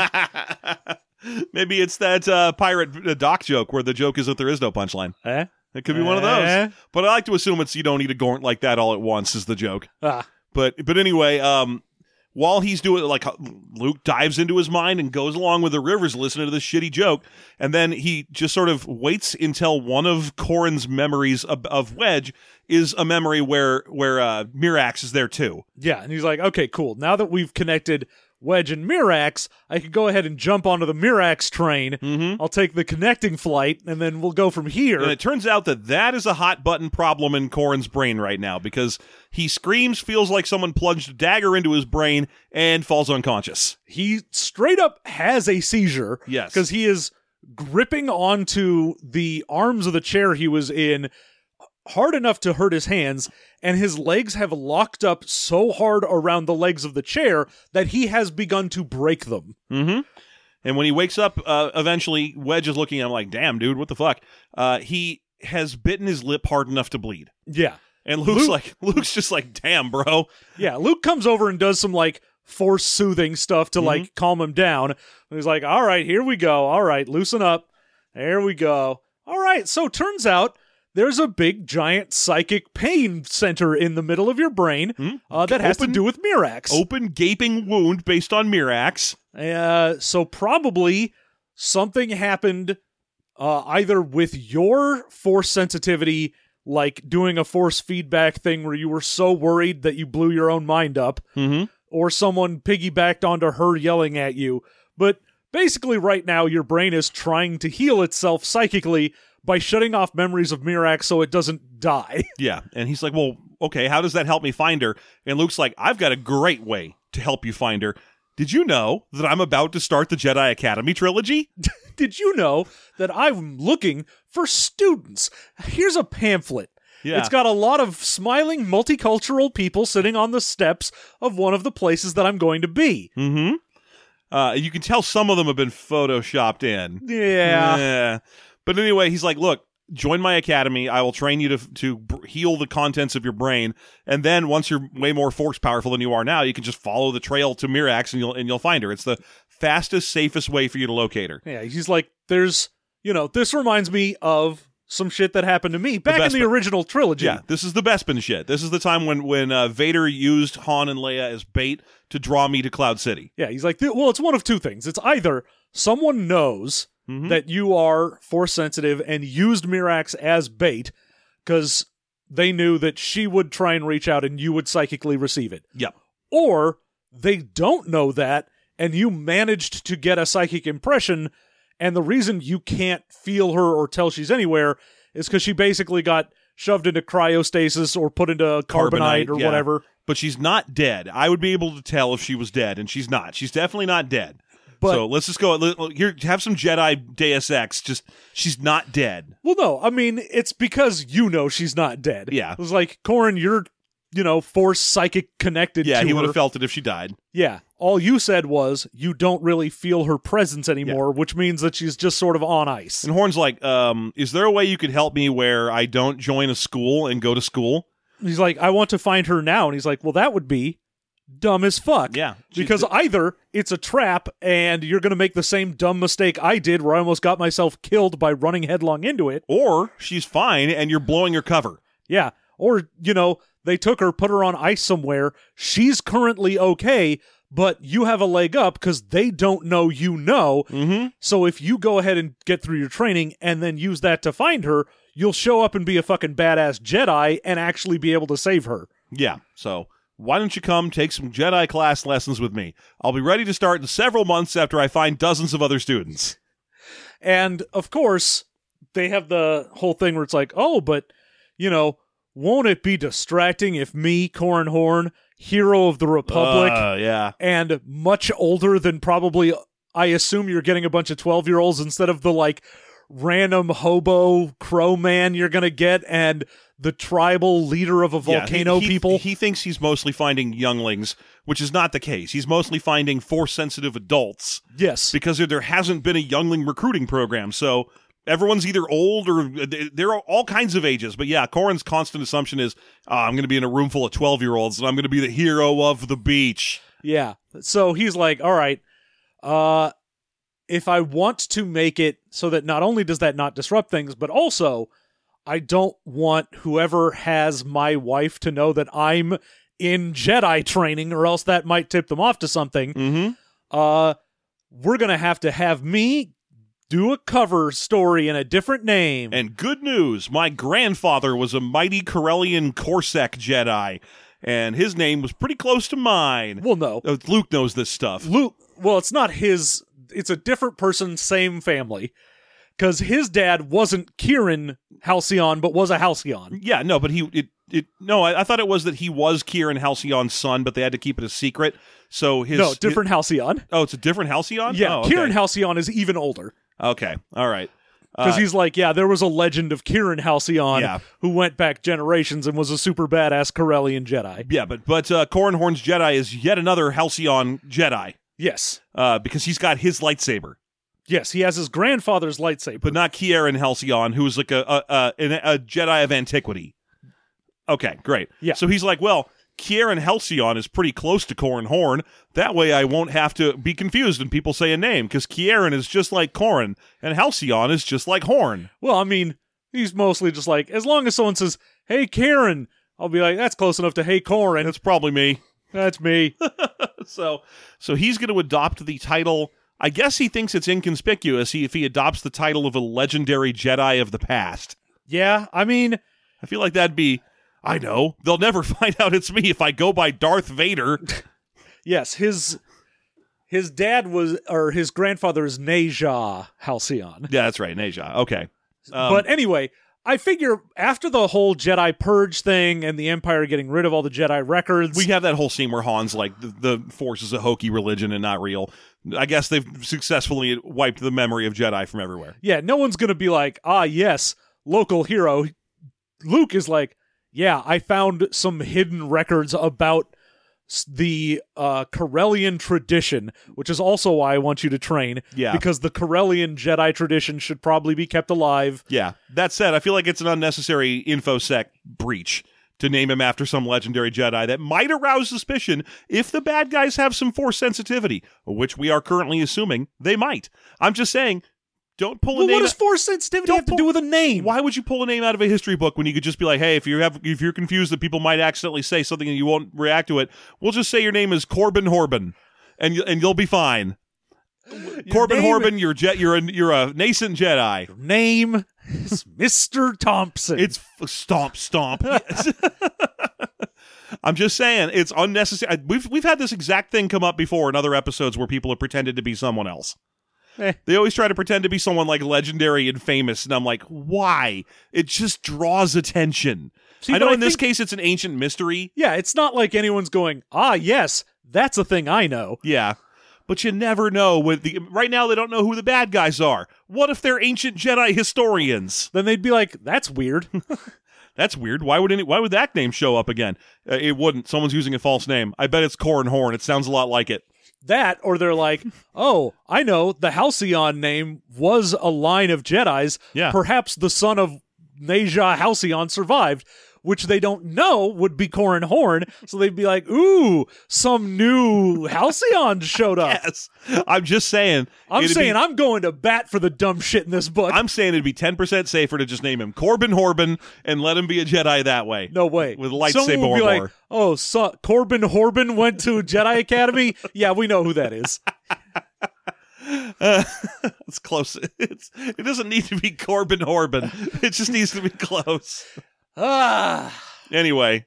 Maybe it's that pirate Doc joke where the joke is that there is no punchline. It could be one of those. But I like to assume it's you don't need a Gornt like that all at once is the joke. But anyway, while he's doing it, like Luke dives into his mind and goes along with the Rivers listening to this shitty joke, and then he just sort of waits until one of Corran's memories of Wedge is a memory where Mirax is there too. Yeah, and he's like, okay, cool. Now that we've connected Wedge and Mirax, I could go ahead and jump onto the Mirax train. I'll take the connecting flight, and then we'll go from here. And it turns out that is a hot button problem in Corran's brain right now, because he screams, feels like someone plunged a dagger into his brain, and falls unconscious. He straight up has a seizure. Yes. Because he is gripping onto the arms of the chair he was in hard enough to hurt his hands, and his legs have locked up so hard around the legs of the chair that he has begun to break them. And when he wakes up, eventually, Wedge is looking at him like, damn, dude, what the fuck? He has bitten his lip hard enough to bleed. Yeah. And Luke's just like, damn, bro. Yeah, Luke comes over and does some, like, force soothing stuff to, like, calm him down. And he's like, all right, here we go. All right, loosen up. There we go. All right, so turns out there's a big, giant psychic pain center in the middle of your brain that has to do with Mirax. Open, gaping wound based on Mirax. So probably something happened either with your force sensitivity, like doing a force feedback thing where you were so worried that you blew your own mind up, or someone piggybacked onto her yelling at you. But basically right now your brain is trying to heal itself psychically by shutting off memories of Mirax so it doesn't die. Yeah, and he's like, well, okay, how does that help me find her? And Luke's like, I've got a great way to help you find her. Did you know that I'm about to start the Jedi Academy trilogy? Did you know that I'm looking for students? Here's a pamphlet. Yeah. It's got a lot of smiling multicultural people sitting on the steps of one of the places that I'm going to be. Mm-hmm. You can tell some of them have been photoshopped in. Yeah. But anyway, he's like, look, join my academy. I will train you to heal the contents of your brain. And then once you're way more force powerful than you are now, you can just follow the trail to Mirax and you'll find her. It's the fastest, safest way for you to locate her. Yeah, he's like, this reminds me of some shit that happened to me back in the original trilogy. Yeah, this is the Bespin shit. This is the time when Vader used Han and Leia as bait to draw me to Cloud City. Yeah, he's like, well, it's one of two things. It's either someone knows that you are force sensitive and used Mirax as bait because they knew that she would try and reach out and you would psychically receive it. Yep. Or they don't know that and you managed to get a psychic impression, and the reason you can't feel her or tell she's anywhere is because she basically got shoved into cryostasis or put into carbonite or whatever. But she's not dead. I would be able to tell if she was dead, and she's not. She's definitely not dead. But, so let's just go here. Have some Jedi Deus Ex. Just she's not dead. Well, no, I mean it's because you know she's not dead. Yeah, it was like Corrin, you're force psychic connected. Yeah, to he would her. have felt it if she died. Yeah, all you said was you don't really feel her presence anymore, which means that she's just sort of on ice. And Horn's like, is there a way you could help me where I don't join a school and go to school? He's like, I want to find her now, and he's like, well, that would be dumb as fuck. Yeah. Because either it's a trap and you're going to make the same dumb mistake I did where I almost got myself killed by running headlong into it. Or she's fine and you're blowing her cover. Yeah. Or, they took her, put her on ice somewhere. She's currently okay, but you have a leg up because they don't know you know. Mm-hmm. So if you go ahead and get through your training and then use that to find her, you'll show up and be a fucking badass Jedi and actually be able to save her. Yeah. So why don't you come take some Jedi class lessons with me? I'll be ready to start in several months after I find dozens of other students. And, of course, they have the whole thing where it's like, oh, but, won't it be distracting if me, Corran Horn, hero of the Republic, and much older than probably, I assume you're getting a bunch of 12-year-olds instead of the, random hobo crow man you're going to get and the tribal leader of a volcano people? He thinks he's mostly finding younglings, which is not the case. He's mostly finding force-sensitive adults. Yes. Because there hasn't been a youngling recruiting program, so everyone's either old or there are all kinds of ages. But yeah, Corran's constant assumption is, I'm going to be in a room full of 12-year-olds and I'm going to be the hero of the beach. Yeah. So he's like, all right, if I want to make it so that not only does that not disrupt things, but also I don't want whoever has my wife to know that I'm in Jedi training, or else that might tip them off to something. Mm-hmm. We're going to have me do a cover story in a different name. And good news, my grandfather was a mighty Corellian Corsac Jedi, and his name was pretty close to mine. Well, no. Luke knows this stuff. Well, it's not his. It's a different person, same family. Because his dad wasn't Kieran Halcyon, but was a Halcyon. Yeah, no, but I thought it was that he was Kieran Halcyon's son, but they had to keep it a secret. So different Halcyon. Oh, it's a different Halcyon? Yeah, oh, okay. Kieran Halcyon is even older. Okay, all right. Because he's like, there was a legend of Kieran Halcyon who went back generations and was a super badass Corellian Jedi. Yeah, but Corran Horn's Jedi is yet another Halcyon Jedi. Yes. Because he's got his lightsaber. Yes, he has his grandfather's lightsaber. But not Kieran Halcyon, who's like a Jedi of antiquity. Okay, great. Yeah. So he's like, well, Kieran Halcyon is pretty close to Corran Horn. That way I won't have to be confused when people say a name, because Kieran is just like Corran, and Halcyon is just like Horn. Well, I mean, he's mostly just like, as long as someone says, hey, Kieran, I'll be like, that's close enough to hey, Corran. It's probably me. That's me. So he's going to adopt the title. I guess he thinks it's inconspicuous if he adopts the title of a legendary Jedi of the past. Yeah, I mean, I feel like that'd be, I know, they'll never find out it's me if I go by Darth Vader. Yes, his dad was, or his grandfather is Neja Halcyon. Yeah, that's right, Neja. Okay. But anyway, I figure after the whole Jedi Purge thing and the Empire getting rid of all the Jedi records... We have that whole scene where Han's like, the Force is a hokey religion and not real. I guess they've successfully wiped the memory of Jedi from everywhere. Yeah, no one's going to be like, yes, local hero. Luke is like, yeah, I found some hidden records about the Corellian tradition, which is also why I want you to train. Yeah. Because the Corellian Jedi tradition should probably be kept alive. Yeah. That said, I feel like it's an unnecessary InfoSec breach to name him after some legendary Jedi that might arouse suspicion if the bad guys have some Force sensitivity, which we are currently assuming they might. I'm just saying, don't pull a Well, name. what does Force sensitivity have to do with a name? Why would you pull a name out of a history book when you could just be like, hey, if you're confused that people might accidentally say something and you won't react to it, we'll just say your name is Corbin Horban, and you'll be fine. Corbin Horban, you're a nascent Jedi. Your name is Mr. Thompson. It's stomp. I'm just saying it's unnecessary. We've had this exact thing come up before in other episodes where people have pretended to be someone else. They always try to pretend to be someone like legendary and famous, and I'm like, why? It just draws attention. See, I know but in this case it's an ancient mystery. Yeah, it's not like anyone's going, yes, that's a thing I know. Yeah. But you never know. Right now, they don't know who the bad guys are. What if they're ancient Jedi historians? Then they'd be like, that's weird. That's weird. Why would that name show up again? It wouldn't. Someone's using a false name. I bet it's Corran Horn. It sounds a lot like it. That, or they're like, oh, I know, the Halcyon name was a line of Jedis. Yeah. Perhaps the son of Neja Halcyon survived, which they don't know would be Corran Horn. So they'd be like, ooh, some new Halcyon showed up. Yes. I'm just saying. I'm going to bat for the dumb shit in this book. I'm saying it'd be 10% safer to just name him Corbin Horban and let him be a Jedi that way. No way. With lightsaber Someone will be war. like, oh, Corbin Horban went to Jedi Academy? Yeah, we know who that is. It's close. It doesn't need to be Corbin Horban. It just needs to be close. Anyway,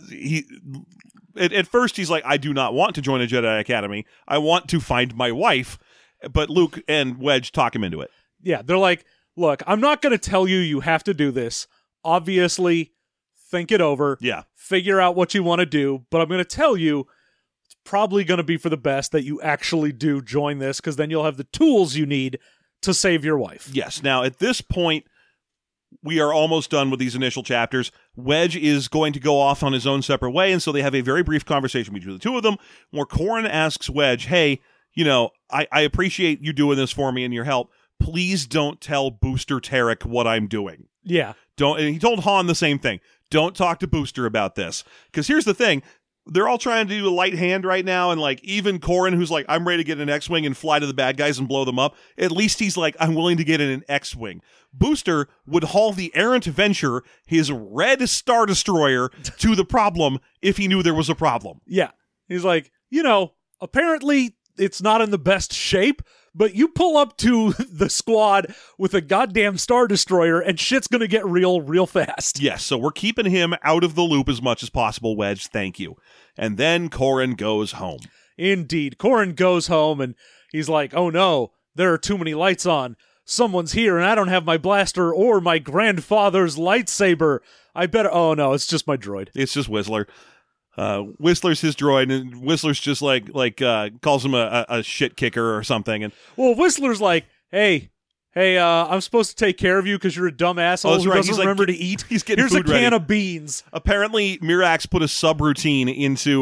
at first he's like, I do not want to join a Jedi Academy. I want to find my wife. But Luke and Wedge talk him into it. Yeah, they're like, look, I'm not going to tell you have to do this. Obviously, think it over. Yeah. Figure out what you want to do. But I'm going to tell you it's probably going to be for the best that you actually do join this, because then you'll have the tools you need to save your wife. Yes. Now, at this point, we are almost done with these initial chapters. Wedge is going to go off on his own separate way, and so they have a very brief conversation between the two of them, where Corran asks Wedge, hey, I appreciate you doing this for me and your help. Please don't tell Booster Tarek what I'm doing. Yeah. And he told Han the same thing. Don't talk to Booster about this. Because here's the thing. They're all trying to do a light hand right now, and like even Corran, who's like, I'm ready to get an X-Wing and fly to the bad guys and blow them up. At least he's like, I'm willing to get in an X-Wing. Booster would haul the errant Venture, his red Star Destroyer, to the problem if he knew there was a problem. Yeah. He's like, apparently it's not in the best shape, but you pull up to the squad with a goddamn Star Destroyer and shit's gonna get real fast. Yes, so we're keeping him out of the loop as much as possible, Wedge. Thank you. And then Corran goes home. Indeed. Corran goes home and he's like, oh no, there are too many lights on. Someone's here and I don't have my blaster or my grandfather's lightsaber. Oh no, it's just my droid. It's just Whistler. Whistler's his droid, and Whistler's just like calls him a shit kicker or something. And well, Whistler's like, hey, I'm supposed to take care of you because you're a dumb asshole who doesn't remember to eat. He's getting Here's food a can ready. of beans. Apparently, Mirax put a subroutine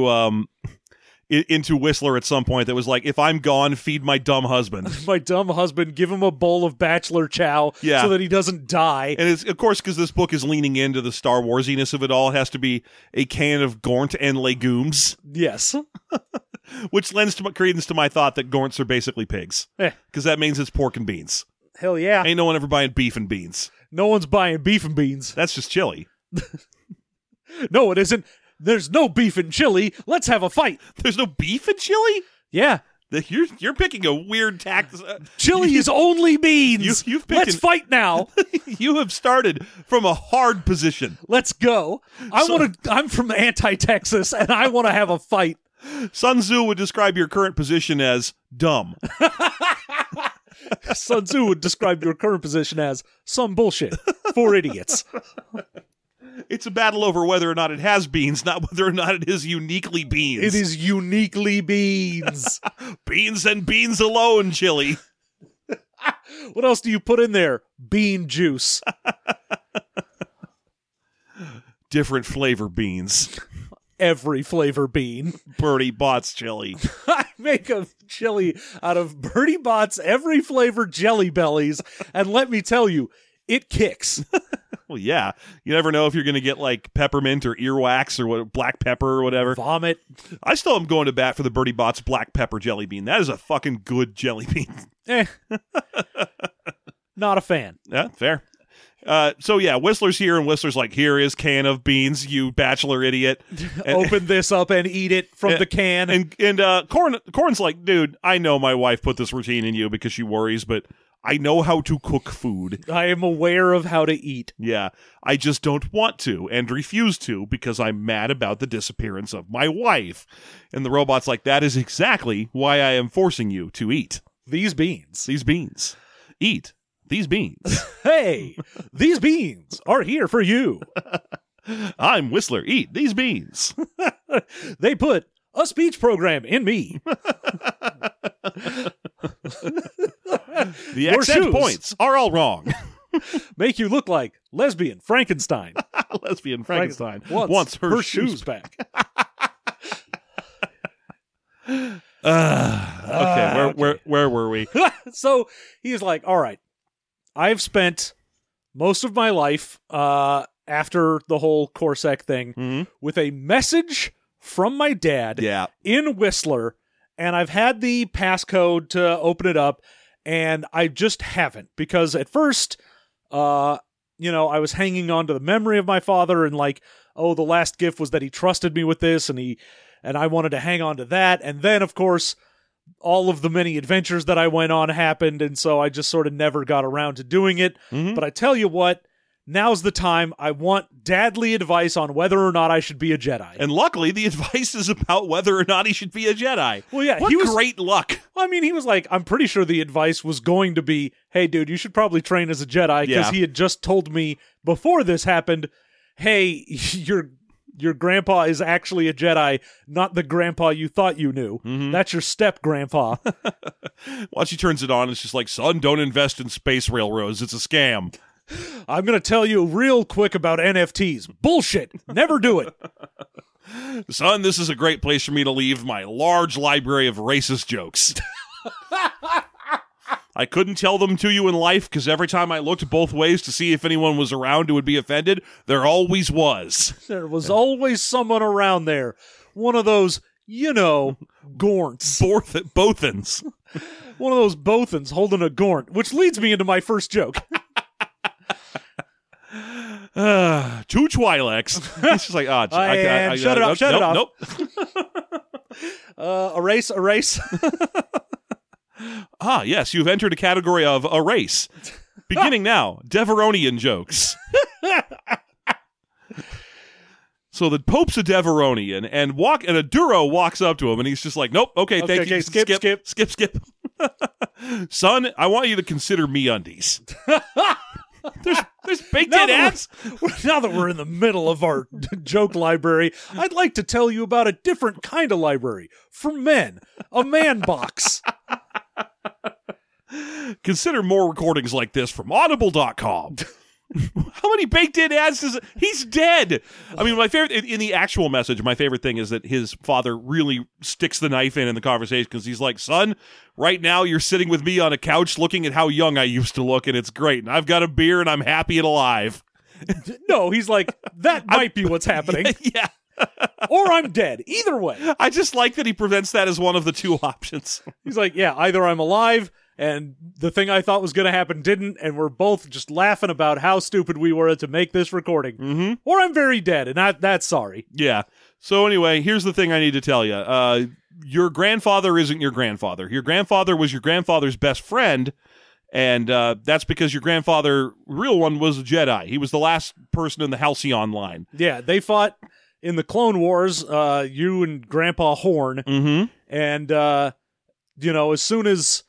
into Whistler at some point that was like, if I'm gone, feed my dumb husband. My dumb husband, give him a bowl of bachelor chow so that he doesn't die. And it's, of course, because this book is leaning into the Star Warsiness of it all, it has to be a can of Gornt and legumes. Yes. Which lends to credence to my thought that Gornts are basically pigs. Because that means it's pork and beans. Hell yeah. Ain't no one ever buying beef and beans. No one's buying beef and beans. That's just chili. No, it isn't. There's no beef in chili. Let's have a fight. There's no beef in chili? Yeah. You're picking a weird tack. Chili is only beans. Let's fight now. You have started from a hard position. Let's go. I'm from Anti-Texas, and I want to have a fight. Sun Tzu would describe your current position as dumb. Sun Tzu would describe your current position as some bullshit for idiots. It's a battle over whether or not it has beans, not whether or not it is uniquely beans. It is uniquely beans. Beans and beans alone, Chili. What else do you put in there? Bean juice. Different flavor beans. Every flavor bean. Bertie Bott's chili. I make a chili out of Bertie Bott's every flavor Jelly Bellies, and let me tell you, it kicks. Well, yeah. You never know if you're going to get like peppermint or earwax or what, black pepper or whatever. Vomit. I still am going to bat for the Bertie Bott's black pepper jelly bean. That is a fucking good jelly bean. Not a fan. Yeah, fair. So yeah, Whistler's here, and Whistler's like, here is can of beans, you bachelor idiot. And, Open this up and eat it from the can. And Corn's like, dude, I know my wife put this routine in you because she worries, but I know how to cook food. I am aware of how to eat. Yeah, I just don't want to and refuse to because I'm mad about the disappearance of my wife. And the robot's like, that is exactly why I am forcing you to eat These beans. these beans. Eat these beans. Hey, these beans are here for you. I'm Whistler. Eat these beans. They put a speech program in me. The Your accent shoes points are all wrong. Make you look like lesbian Frankenstein. Lesbian Frankenstein Wants her shoes back. Okay, where were we? So he's like, all right, I've spent most of my life after the whole Corsac thing with a message from my dad Yeah. in Whistler, and I've had the passcode to open it up, and I just haven't, because at first, I was hanging on to the memory of my father, and like, oh, the last gift was that he trusted me with this, and I wanted to hang on to that, and then, of course, all of the many adventures that I went on happened, and so I just sort of never got around to doing it. But I tell you what, now's the time. I want dadly advice on whether or not I should be a Jedi. And luckily, the advice is about whether or not he should be a Jedi. Well, yeah, what he was great luck. Well, I mean, he was like, I'm pretty sure the advice was going to be, hey, dude, you should probably train as a Jedi, because Yeah. he had just told me before this happened, hey, your grandpa is actually a Jedi, not the grandpa you thought you knew. That's your step grandpa. Once he turns it on, it's just like, son, don't invest in space railroads. It's a scam. I'm going to tell you real quick about NFTs. Bullshit. Never do it. Son, this is a great place for me to leave my large library of racist jokes. I couldn't tell them to you in life because every time I looked both ways to see if anyone was around who would be offended, there always was. There was always someone around there. One of those, Gorns. Bothans. One of those Bothans holding a Gornt, which leads me into my first joke. Two Twi'leks. It's just like, Shut it off. Nope. Erase. Ah, yes, you've entered a category of a race. Beginning now, Deveronian jokes. So the Pope's a Deveronian, and a Duro walks up to him, and he's just like, nope, okay, thank you. Skip. Son, I want you to consider MeUndies. There's baked in ads. Now that we're in the middle of our joke library, I'd like to tell you about a different kind of library for men. A man box. Consider more recordings like this from Audible.com. How many baked in ads does it? He's dead. I mean, my favorite in the actual message, my favorite thing is that his father really sticks the knife in the conversation, because he's like, son, right now you're sitting with me on a couch looking at how young I used to look, and it's great. And I've got a beer and I'm happy and alive. No, he's like, that might be what's happening. Yeah. Or I'm dead. Either way. I just like that he presents that as one of the two options. He's like, yeah, either I'm alive and the thing I thought was going to happen didn't, and we're both just laughing about how stupid we were to make this recording. Or I'm very dead, and that's sorry. Yeah. So anyway, here's the thing I need to tell you. Your grandfather isn't your grandfather. Your grandfather was your grandfather's best friend, and that's because your grandfather, real one, was a Jedi. He was the last person in the Halcyon line. Yeah, they fought in the Clone Wars, you and Grandpa Horn, Mm-hmm. and as soon as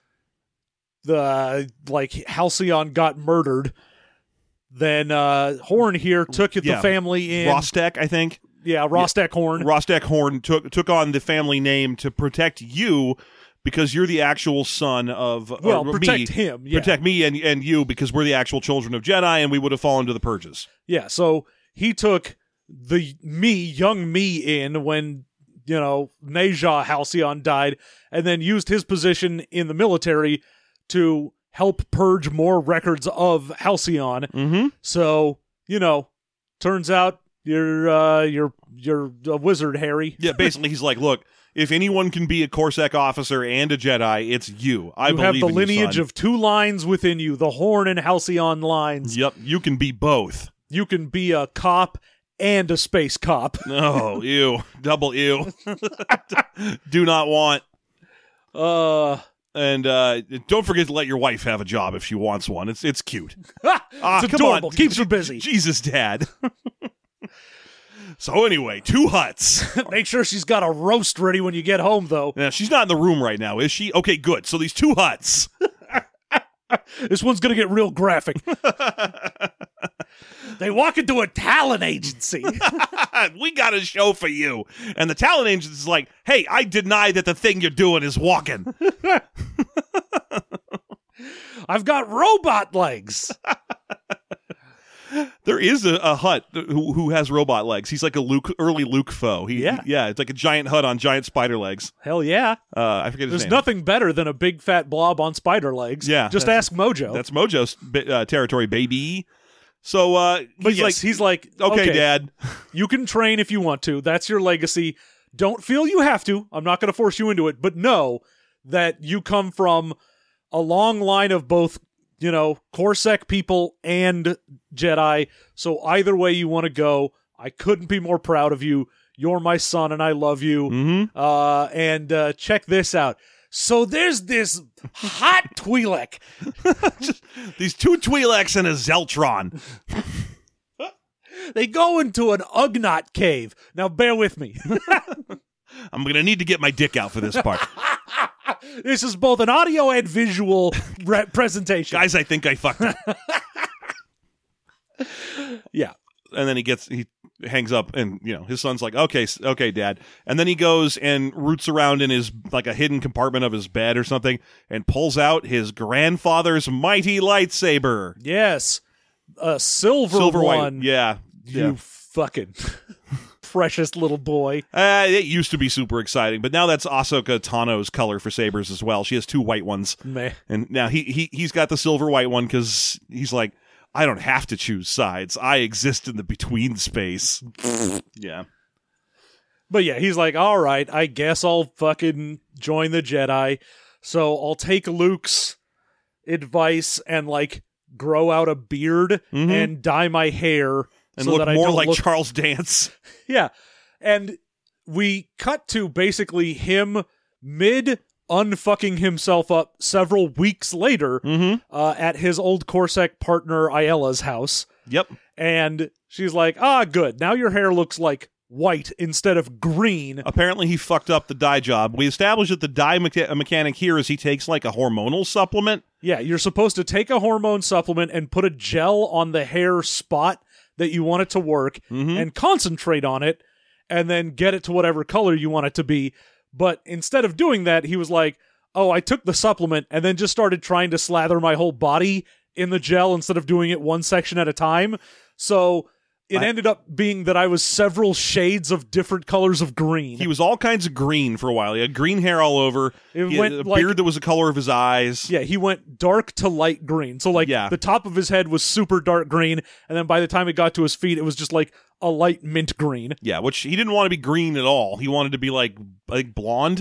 the Halcyon got murdered, then Horn here took the Yeah. family in. Rostek, I think. Yeah, Rostek Horn. Rostek Horn took on the family name to protect you because you're the actual son of Well, or protect me. him. Yeah. Protect me and you because we're the actual children of Jedi and we would have fallen to the purges. Yeah, so he took young me in when, Neja Halcyon died, and then used his position in the military to help purge more records of Halcyon. Mm-hmm. So, turns out you're a wizard, Harry. Yeah, basically he's like, look, if anyone can be a Corsac officer and a Jedi, it's you. I You believe have the in lineage you, son. of two lines within you, the Horn and Halcyon lines. Yep, you can be both. You can be a cop and a space cop. Oh, ew. Double ew. Do not want. And don't forget to let your wife have a job if she wants one. It's cute. it's come adorable. on. Keeps her busy. Jesus, Dad. So anyway, 2 huts. Make sure she's got a roast ready when you get home, though. Now, she's not in the room right now, is she? Okay, good. So these 2 huts. This one's going to get real graphic. They walk into a talent agency. We got a show for you. And the talent agent is like, hey, I deny that the thing you're doing is walking. I've got robot legs. There is a hut who has robot legs. He's like a early Luke foe. Yeah. It's like a giant hut on giant spider legs. Hell yeah. I forget his There's name. nothing better than a big fat blob on spider legs. Yeah, Just ask Mojo. That's Mojo's territory, baby. So but he's like, okay, Dad. You can train if you want to. That's your legacy. Don't feel you have to. I'm not going to force you into it. But know that you come from a long line of both, Corsac people and Jedi. So either way you want to go, I couldn't be more proud of you. You're my son and I love you. Mm-hmm. And check this out. So there's this hot Twi'lek. These 2 Twi'leks and a Zeltron. They go into an Ugnaught cave. Now bear with me. I'm going to need to get my dick out for this part. This is both an audio and visual presentation. Guys, I think I fucked it. Yeah. And then he hangs up and, his son's like, okay, Dad. And then he goes and roots around in his, like a hidden compartment of his bed or something and pulls out his grandfather's mighty lightsaber. Yes. A silver one. White. Yeah. You fucking precious little boy. It used to be super exciting, but now that's Ahsoka Tano's color for sabers as well. She has 2 white ones. Meh. And now he's got the silver white one because he's like, I don't have to choose sides. I exist in the between space. Yeah. But yeah, he's like, all right, I guess I'll fucking join the Jedi. So I'll take Luke's advice and grow out a beard and dye my hair. And so look that I more don't like look... Charles Dance. Yeah. And we cut to basically him unfucking himself up several weeks later at his old Corsac partner Aiela's house. Yep. And she's like, good. Now your hair looks like white instead of green. Apparently he fucked up the dye job. We established that the dye mechanic here is he takes like a hormonal supplement. Yeah, you're supposed to take a hormone supplement and put a gel on the hair spot that you want it to work and concentrate on it and then get it to whatever color you want it to be. But instead of doing that, he was like, I took the supplement and then just started trying to slather my whole body in the gel instead of doing it one section at a time. So it ended up being that I was several shades of different colors of green. He was all kinds of green for a while. He had green hair all over. He had a beard that was the color of his eyes. Yeah, he went dark to light green. So the top of his head was super dark green, and then by the time it got to his feet, it was just like a light mint green. Yeah, which he didn't want to be green at all. He wanted to be like blonde.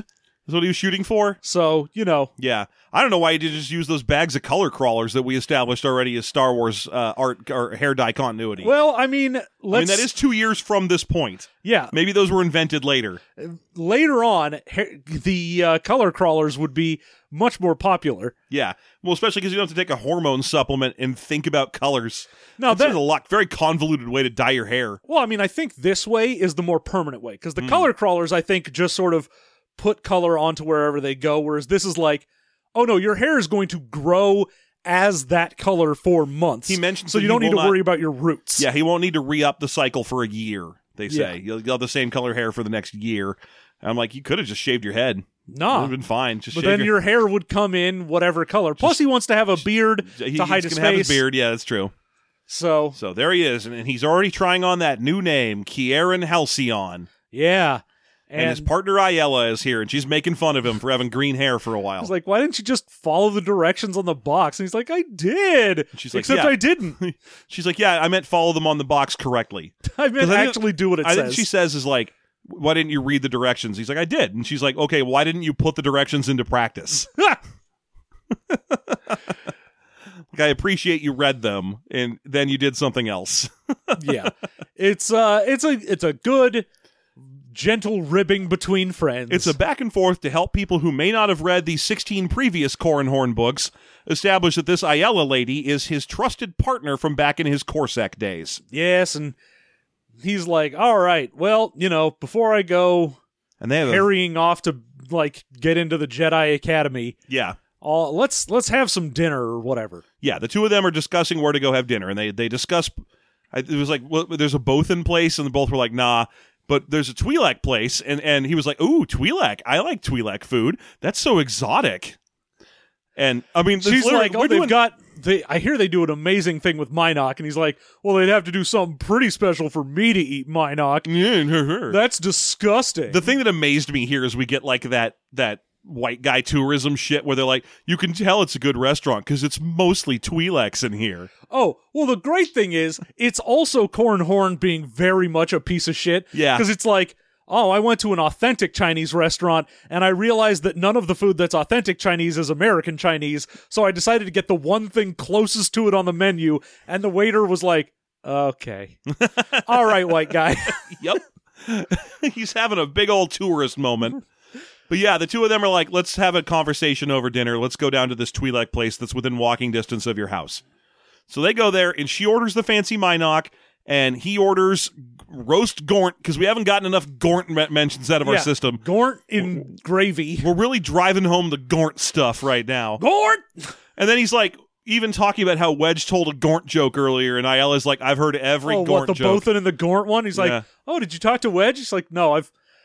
That's what he was shooting for? So, Yeah. I don't know why he didn't just use those bags of color crawlers that we established already as Star Wars art or hair dye continuity. well, I mean, that is 2 years from this point. Yeah. Maybe those were invented later. Later on, the color crawlers would be much more popular. Yeah. Well, especially because you don't have to take a hormone supplement and think about colors. No, That's a very convoluted way to dye your hair. Well, I mean, I think this way is the more permanent way, because the color crawlers, I think, just sort of put color onto wherever they go, whereas this is like, oh no, your hair is going to grow as that color for months. He mentioned so you don't need to worry about your roots. Yeah, he won't need to re-up the cycle for a year, they say. Yeah. You'll have the same color hair for the next year. And I'm like, you could have just shaved your head. It would Nah. have been fine. Just But shave then your hair would come in whatever color. Plus, he wants to have a beard to hide his He's gonna have face. his beard. Yeah, that's true. So, So there he is, and he's already trying on that new name, Kieran Halcyon. yeah. And his partner Ayala is here, and she's making fun of him for having green hair for a while. I was like, why didn't you just follow the directions on the box? And he's like, I did. She's like, Except yeah. I didn't. She's like, yeah, I meant follow them on the box correctly. I meant 'Cause I think- actually do what it I says. think she says is like, why didn't you read the directions? He's like, I did. And she's like, okay, why didn't you put the directions into practice? Like, I appreciate you read them, and then you did something else. Yeah. It's a good, gentle ribbing between friends. It's a back and forth to help people who may not have read the 16 previous Core and Horn books establish that this Ayala lady is his trusted partner from back in his Corsac days. Yes, and he's like, all right, well, before I go And they have harrying off to like get into the Jedi Academy, yeah. let's have some dinner or whatever. Yeah, the two of them are discussing where to go have dinner, and they discuss. It was like, well, there's a Bothan place, and both were like, nah. But there's a Twi'lek place, and he was like, ooh, Twi'lek. I like Twi'lek food. That's so exotic. And I mean, She's like, oh, they're doing- I hear they do an amazing thing with Minok, and he's like, well, they'd have to do something pretty special for me to eat Minok. That's disgusting. The thing that amazed me here is we get like that white guy tourism shit where they're like, you can tell it's a good restaurant because it's mostly Twi'leks in here. Oh, well, the great thing is, it's also Corn Horn being very much a piece of shit. Yeah. Because it's like, oh, I went to an authentic Chinese restaurant, and I realized that none of the food that's authentic Chinese is American Chinese, so I decided to get the one thing closest to it on the menu, and the waiter was like, okay. All right, white guy. Yep. He's having a big old tourist moment. But yeah, the two of them are like, let's have a conversation over dinner. Let's go down to this Twi'lek place that's within walking distance of your house. So they go there, and she orders the fancy Minok, and he orders roast Gornt, because we haven't gotten enough Gornt mentions out of our system. Gornt in gravy. We're really driving home the Gornt stuff right now. Gornt! And then he's like, even talking about how Wedge told a Gornt joke earlier, and Ayala's like, I've heard every Oh, Gornt what, the joke. Bothan and the Gornt one? He's Yeah. like, oh, did you talk to Wedge? He's like, no, a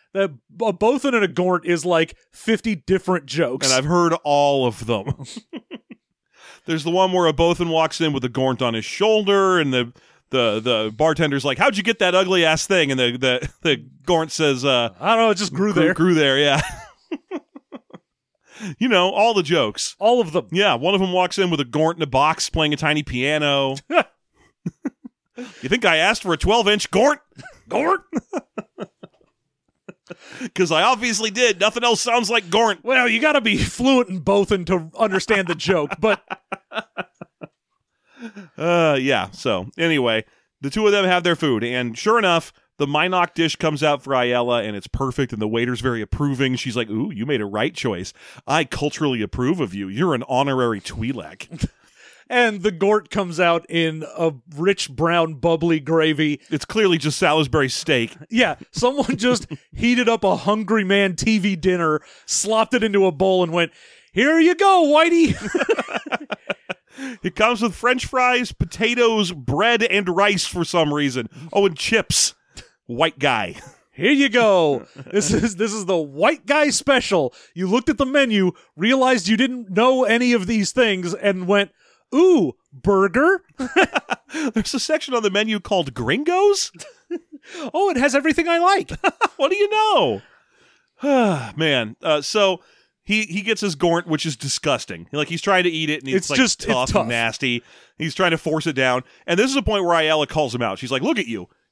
Bothan and a Gornt is like 50 different jokes. And I've heard all of them. There's the one where a Bothan walks in with a Gornt on his shoulder, and the bartender's like, how'd you get that ugly ass thing? And the Gornt says, I don't know, it just grew there. Grew there, yeah. All the jokes. All of them. Yeah, one of them walks in with a Gornt in a box playing a tiny piano. You think I asked for a 12-inch Gornt? Gornt? Because I obviously did. Nothing else sounds like Gornt. Well, you got to be fluent in Bothan to understand the joke, but yeah. So anyway, the two of them have their food, and sure enough, the Minok dish comes out for Ayala, and it's perfect, and the waiter's very approving. She's like, ooh, you made a right choice. I culturally approve of you. You're an honorary Twi'lek. and the Gort comes out in a rich brown bubbly gravy. It's clearly just Salisbury steak. Yeah, someone just heated up a Hungry Man TV dinner, slopped it into a bowl, and went, "Here you go, Whitey." It comes with French fries, potatoes, bread, and rice for some reason. Oh, and chips. White guy. Here you go. This is the white guy special. You looked at the menu, realized you didn't know any of these things, and went, "Ooh, burger." There's a section on the menu called Gringos? Oh, it has everything I like. What do you know? Man. So he gets his Gornt, which is disgusting. Like, he's trying to eat it, and it's like just tough tough and nasty. He's trying to force it down. And this is a point where Ayala calls him out. She's like, look at you.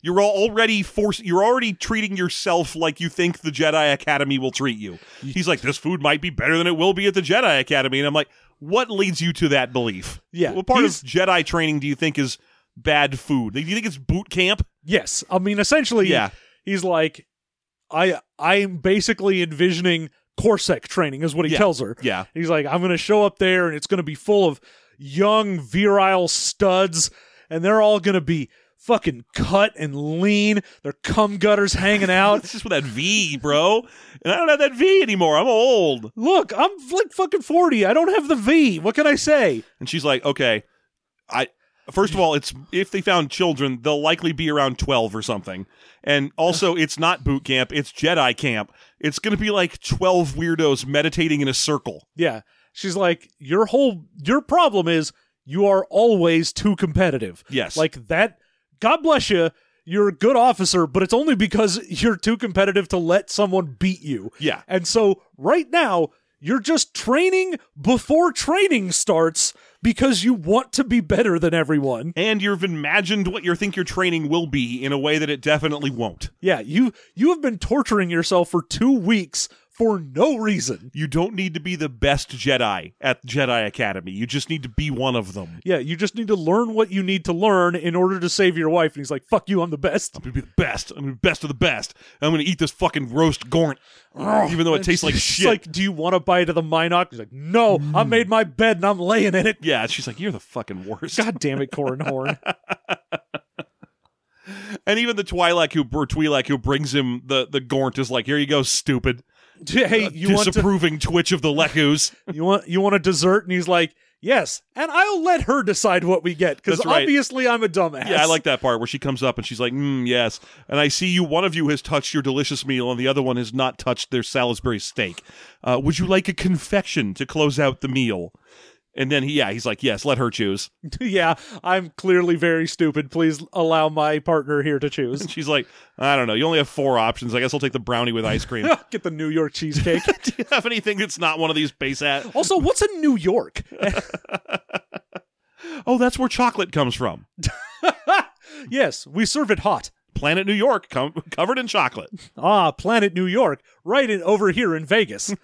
You're already treating yourself like you think the Jedi Academy will treat you. He's like, this food might be better than it will be at the Jedi Academy. And I'm like, what leads you to that belief? Yeah. What part of Jedi training do you think is bad food? Do you think it's boot camp? Yes. I mean, essentially, Yeah. he's like, I'm basically envisioning Corsac training is what he tells her. Yeah. He's like, I'm going to show up there and it's going to be full of young, virile studs, and they're all going to be fucking cut and lean. Their cum gutters hanging out. It's just with that V, bro. And I don't have that V anymore. I'm old. Look, I'm like fucking 40. I don't have the V. What can I say? And she's like, okay, first of all, it's if they found children, they'll likely be around 12 or something. And also, it's not boot camp, it's Jedi camp. It's going to be like 12 weirdos meditating in a circle. Yeah. She's like, your problem is you are always too competitive. Yes. Like that, God bless you, you're a good officer, but it's only because you're too competitive to let someone beat you. Yeah. And so right now, you're just training before training starts because you want to be better than everyone. And you've imagined what you think your training will be in a way that it definitely won't. Yeah, you have been torturing yourself for 2 weeks for no reason. You don't need to be the best Jedi at Jedi Academy. You just need to be one of them. Yeah, you just need to learn what you need to learn in order to save your wife. And he's like, fuck you, I'm the best. I'm going to be the best. I'm going to be the best of the best. I'm going to eat this fucking roast gornt, even though it tastes like shit. She's like, do you want a bite of the Minoc? He's like, no, I made my bed and I'm laying in it. Yeah, she's like, you're the fucking worst. God damn it, Corin Horn. And even the Twi'lek who brings him the gornt is like, here you go, stupid. Hey, Disapproving twitch of the Lekus. you want a dessert? And he's like, yes, and I'll let her decide what we get, because That's right. obviously I'm a dumbass. Yeah, I like that part where she comes up and she's like, yes. And I see one of you has touched your delicious meal and the other one has not touched their Salisbury steak. Would you like a confection to close out the meal? And then he's like, yes, let her choose. Yeah, I'm clearly very stupid. Please allow my partner here to choose. And she's like, I don't know. You only have 4 options. I guess I'll take the brownie with ice cream. Get the New York cheesecake. Do you have anything that's not one of these base at? Also, what's in New York? Oh, that's where chocolate comes from. Yes, we serve it hot. Planet New York, covered in chocolate. Ah, Planet New York, right over here in Vegas.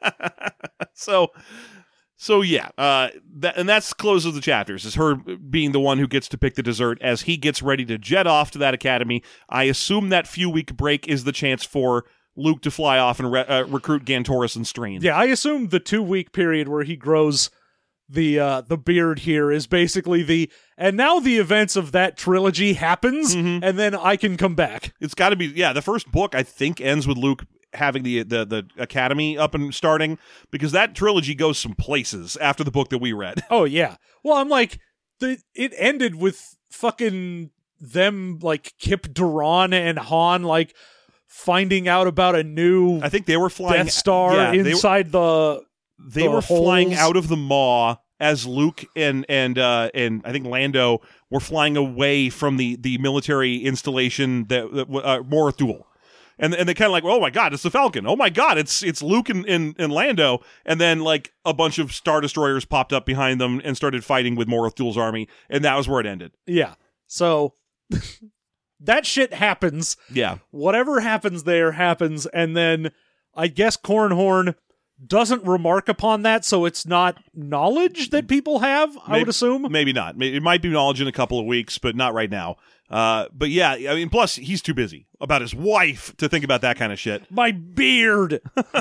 So yeah, and that's closes the chapters, is her being the one who gets to pick the dessert as he gets ready to jet off to that academy. I assume that few week break is the chance for Luke to fly off and recruit Gantoris and Streen. Yeah, I assume the 2-week period where he grows the beard here is basically and now the events of that trilogy happens, and then I can come back. It's got to be, the first book I think ends with Luke having the academy up and starting, because that trilogy goes some places after the book that we read. Oh yeah. Well, I'm like, it ended with fucking them like Kip Duran and Han like finding out about a new I think they were flying Death Star inside they were flying out of the Maw as Luke and I think Lando were flying away from the military installation that Morathul. And they kind of like, oh my God, it's the Falcon. Oh my God, it's Luke and Lando. And then like a bunch of Star Destroyers popped up behind them and started fighting with Morathul's army. And that was where it ended. Yeah. So that shit happens. Yeah. Whatever happens there happens. And then I guess Corin Horn doesn't remark upon that. So it's not knowledge that people have, I would assume. Maybe not. It might be knowledge in a couple of weeks, but not right now. But yeah, I mean, plus he's too busy about his wife to think about that kind of shit. My beard.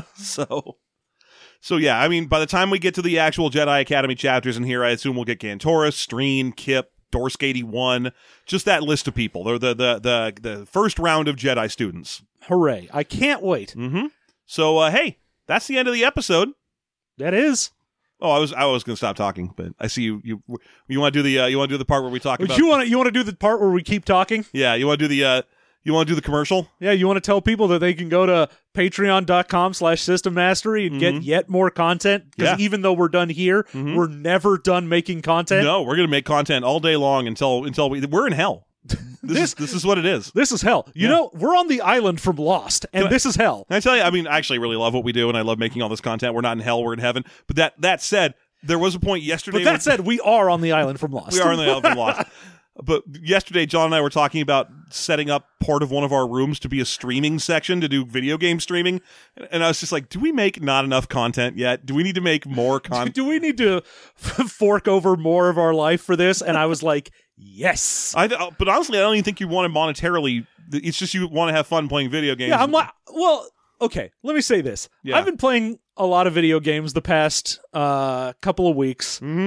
So yeah, I mean, by the time we get to the actual Jedi Academy chapters in here, I assume we'll get Gantoris, Streen, Kip, Dorsk 81, just that list of people. They're the first round of Jedi students. Hooray. I can't wait. Mm-hmm. So, hey, that's the end of the episode. That is. Oh, I was going to stop talking, but I see you want to do the part where we talk about. You want to do the part where we keep talking? Yeah, you want to do the commercial? Yeah, you want to tell people that they can go to patreon.com/systemmastery and get yet more content? Because even though we're done here, we're never done making content. No, we're going to make content all day long until we're in hell. This is what it is. This is hell. You know, we're on the island from Lost, and this is hell. Can I tell you, I mean, I actually really love what we do, and I love making all this content. We're not in hell, we're in heaven. But that said, there was a point yesterday. But that said, we are on the island from Lost. We are on the island from Lost. But yesterday, John and I were talking about setting up part of one of our rooms to be a streaming section to do video game streaming. And I was just like, do we make not enough content yet? Do we need to make more content? Do we need to fork over more of our life for this? And I was like, yes. But honestly, I don't even think you want to monetarily. It's just you want to have fun playing video games. Yeah, I'm like, well, okay, let me say this. Yeah. I've been playing a lot of video games the past couple of weeks. Mm-hmm.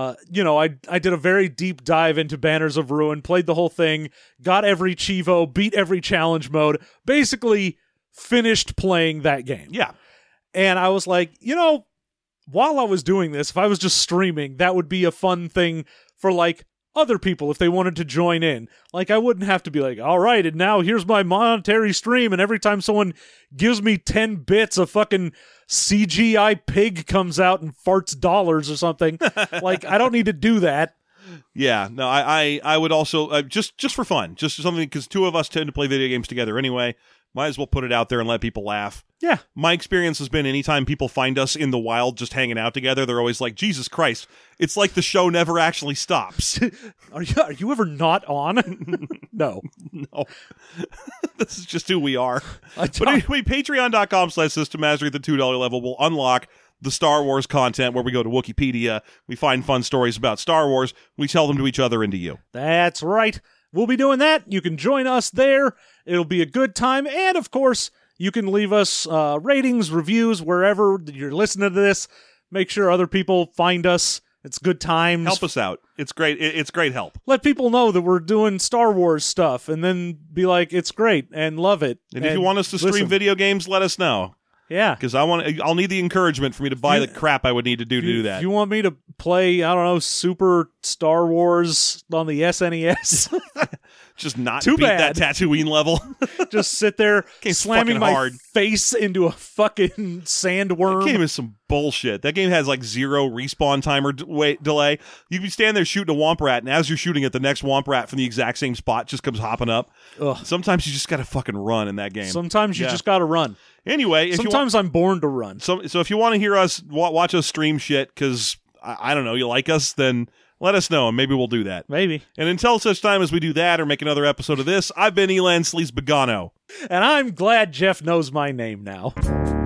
I did a very deep dive into Banners of Ruin, played the whole thing, got every Chivo, beat every challenge mode, basically finished playing that game. Yeah. And I was like, while I was doing this, if I was just streaming, that would be a fun thing for like other people if they wanted to join in. Like, I wouldn't have to be like, all right, and now here's my monetary stream, and every time someone gives me 10 bits, a fucking CGI pig comes out and farts dollars or something. Like, I don't need to do that. Yeah, no, I would also, just for fun, just something, because two of us tend to play video games together anyway. Might as well put it out there and let people laugh. Yeah. My experience has been anytime people find us in the wild just hanging out together, they're always like, Jesus Christ, it's like the show never actually stops. Are you ever not on? No. No. This is just who we are. But anyway, patreon.com/systemmastery at the $2 level will unlock the Star Wars content where we go to Wikipedia, we find fun stories about Star Wars, we tell them to each other and to you. That's right. We'll be doing that. You can join us there. It'll be a good time. And, of course, you can leave us ratings, reviews, wherever you're listening to this. Make sure other people find us. It's good times. Help us out. It's great. It's great help. Let people know that we're doing Star Wars stuff, and then be like, it's great, and love it. And if you want us to stream video games, let us know. Yeah. Because I'll need the encouragement for me to buy the crap I would need to do that. If you want me to play, I don't know, Super Star Wars on the SNES, just not Too beat bad. that Tatooine level. just sit there Game's slamming fucking my hard. face into a fucking That sandworm. game is some bullshit. That game has like 0 respawn timer delay. You can stand there shooting a Womp Rat, and as you're shooting it, the next Womp Rat from the exact same spot just comes hopping up. Ugh. Sometimes you just gotta fucking run in that game. Sometimes you Yeah. just gotta run. Anyway, if Sometimes I'm born to run. so if you want to hear us watch us stream shit because I don't know, you like us, then let us know and maybe we'll do that. Maybe. And until such time as we do that or make another episode of this, I've been Elan Sleaze Begano. And I'm glad Jeff knows my name now.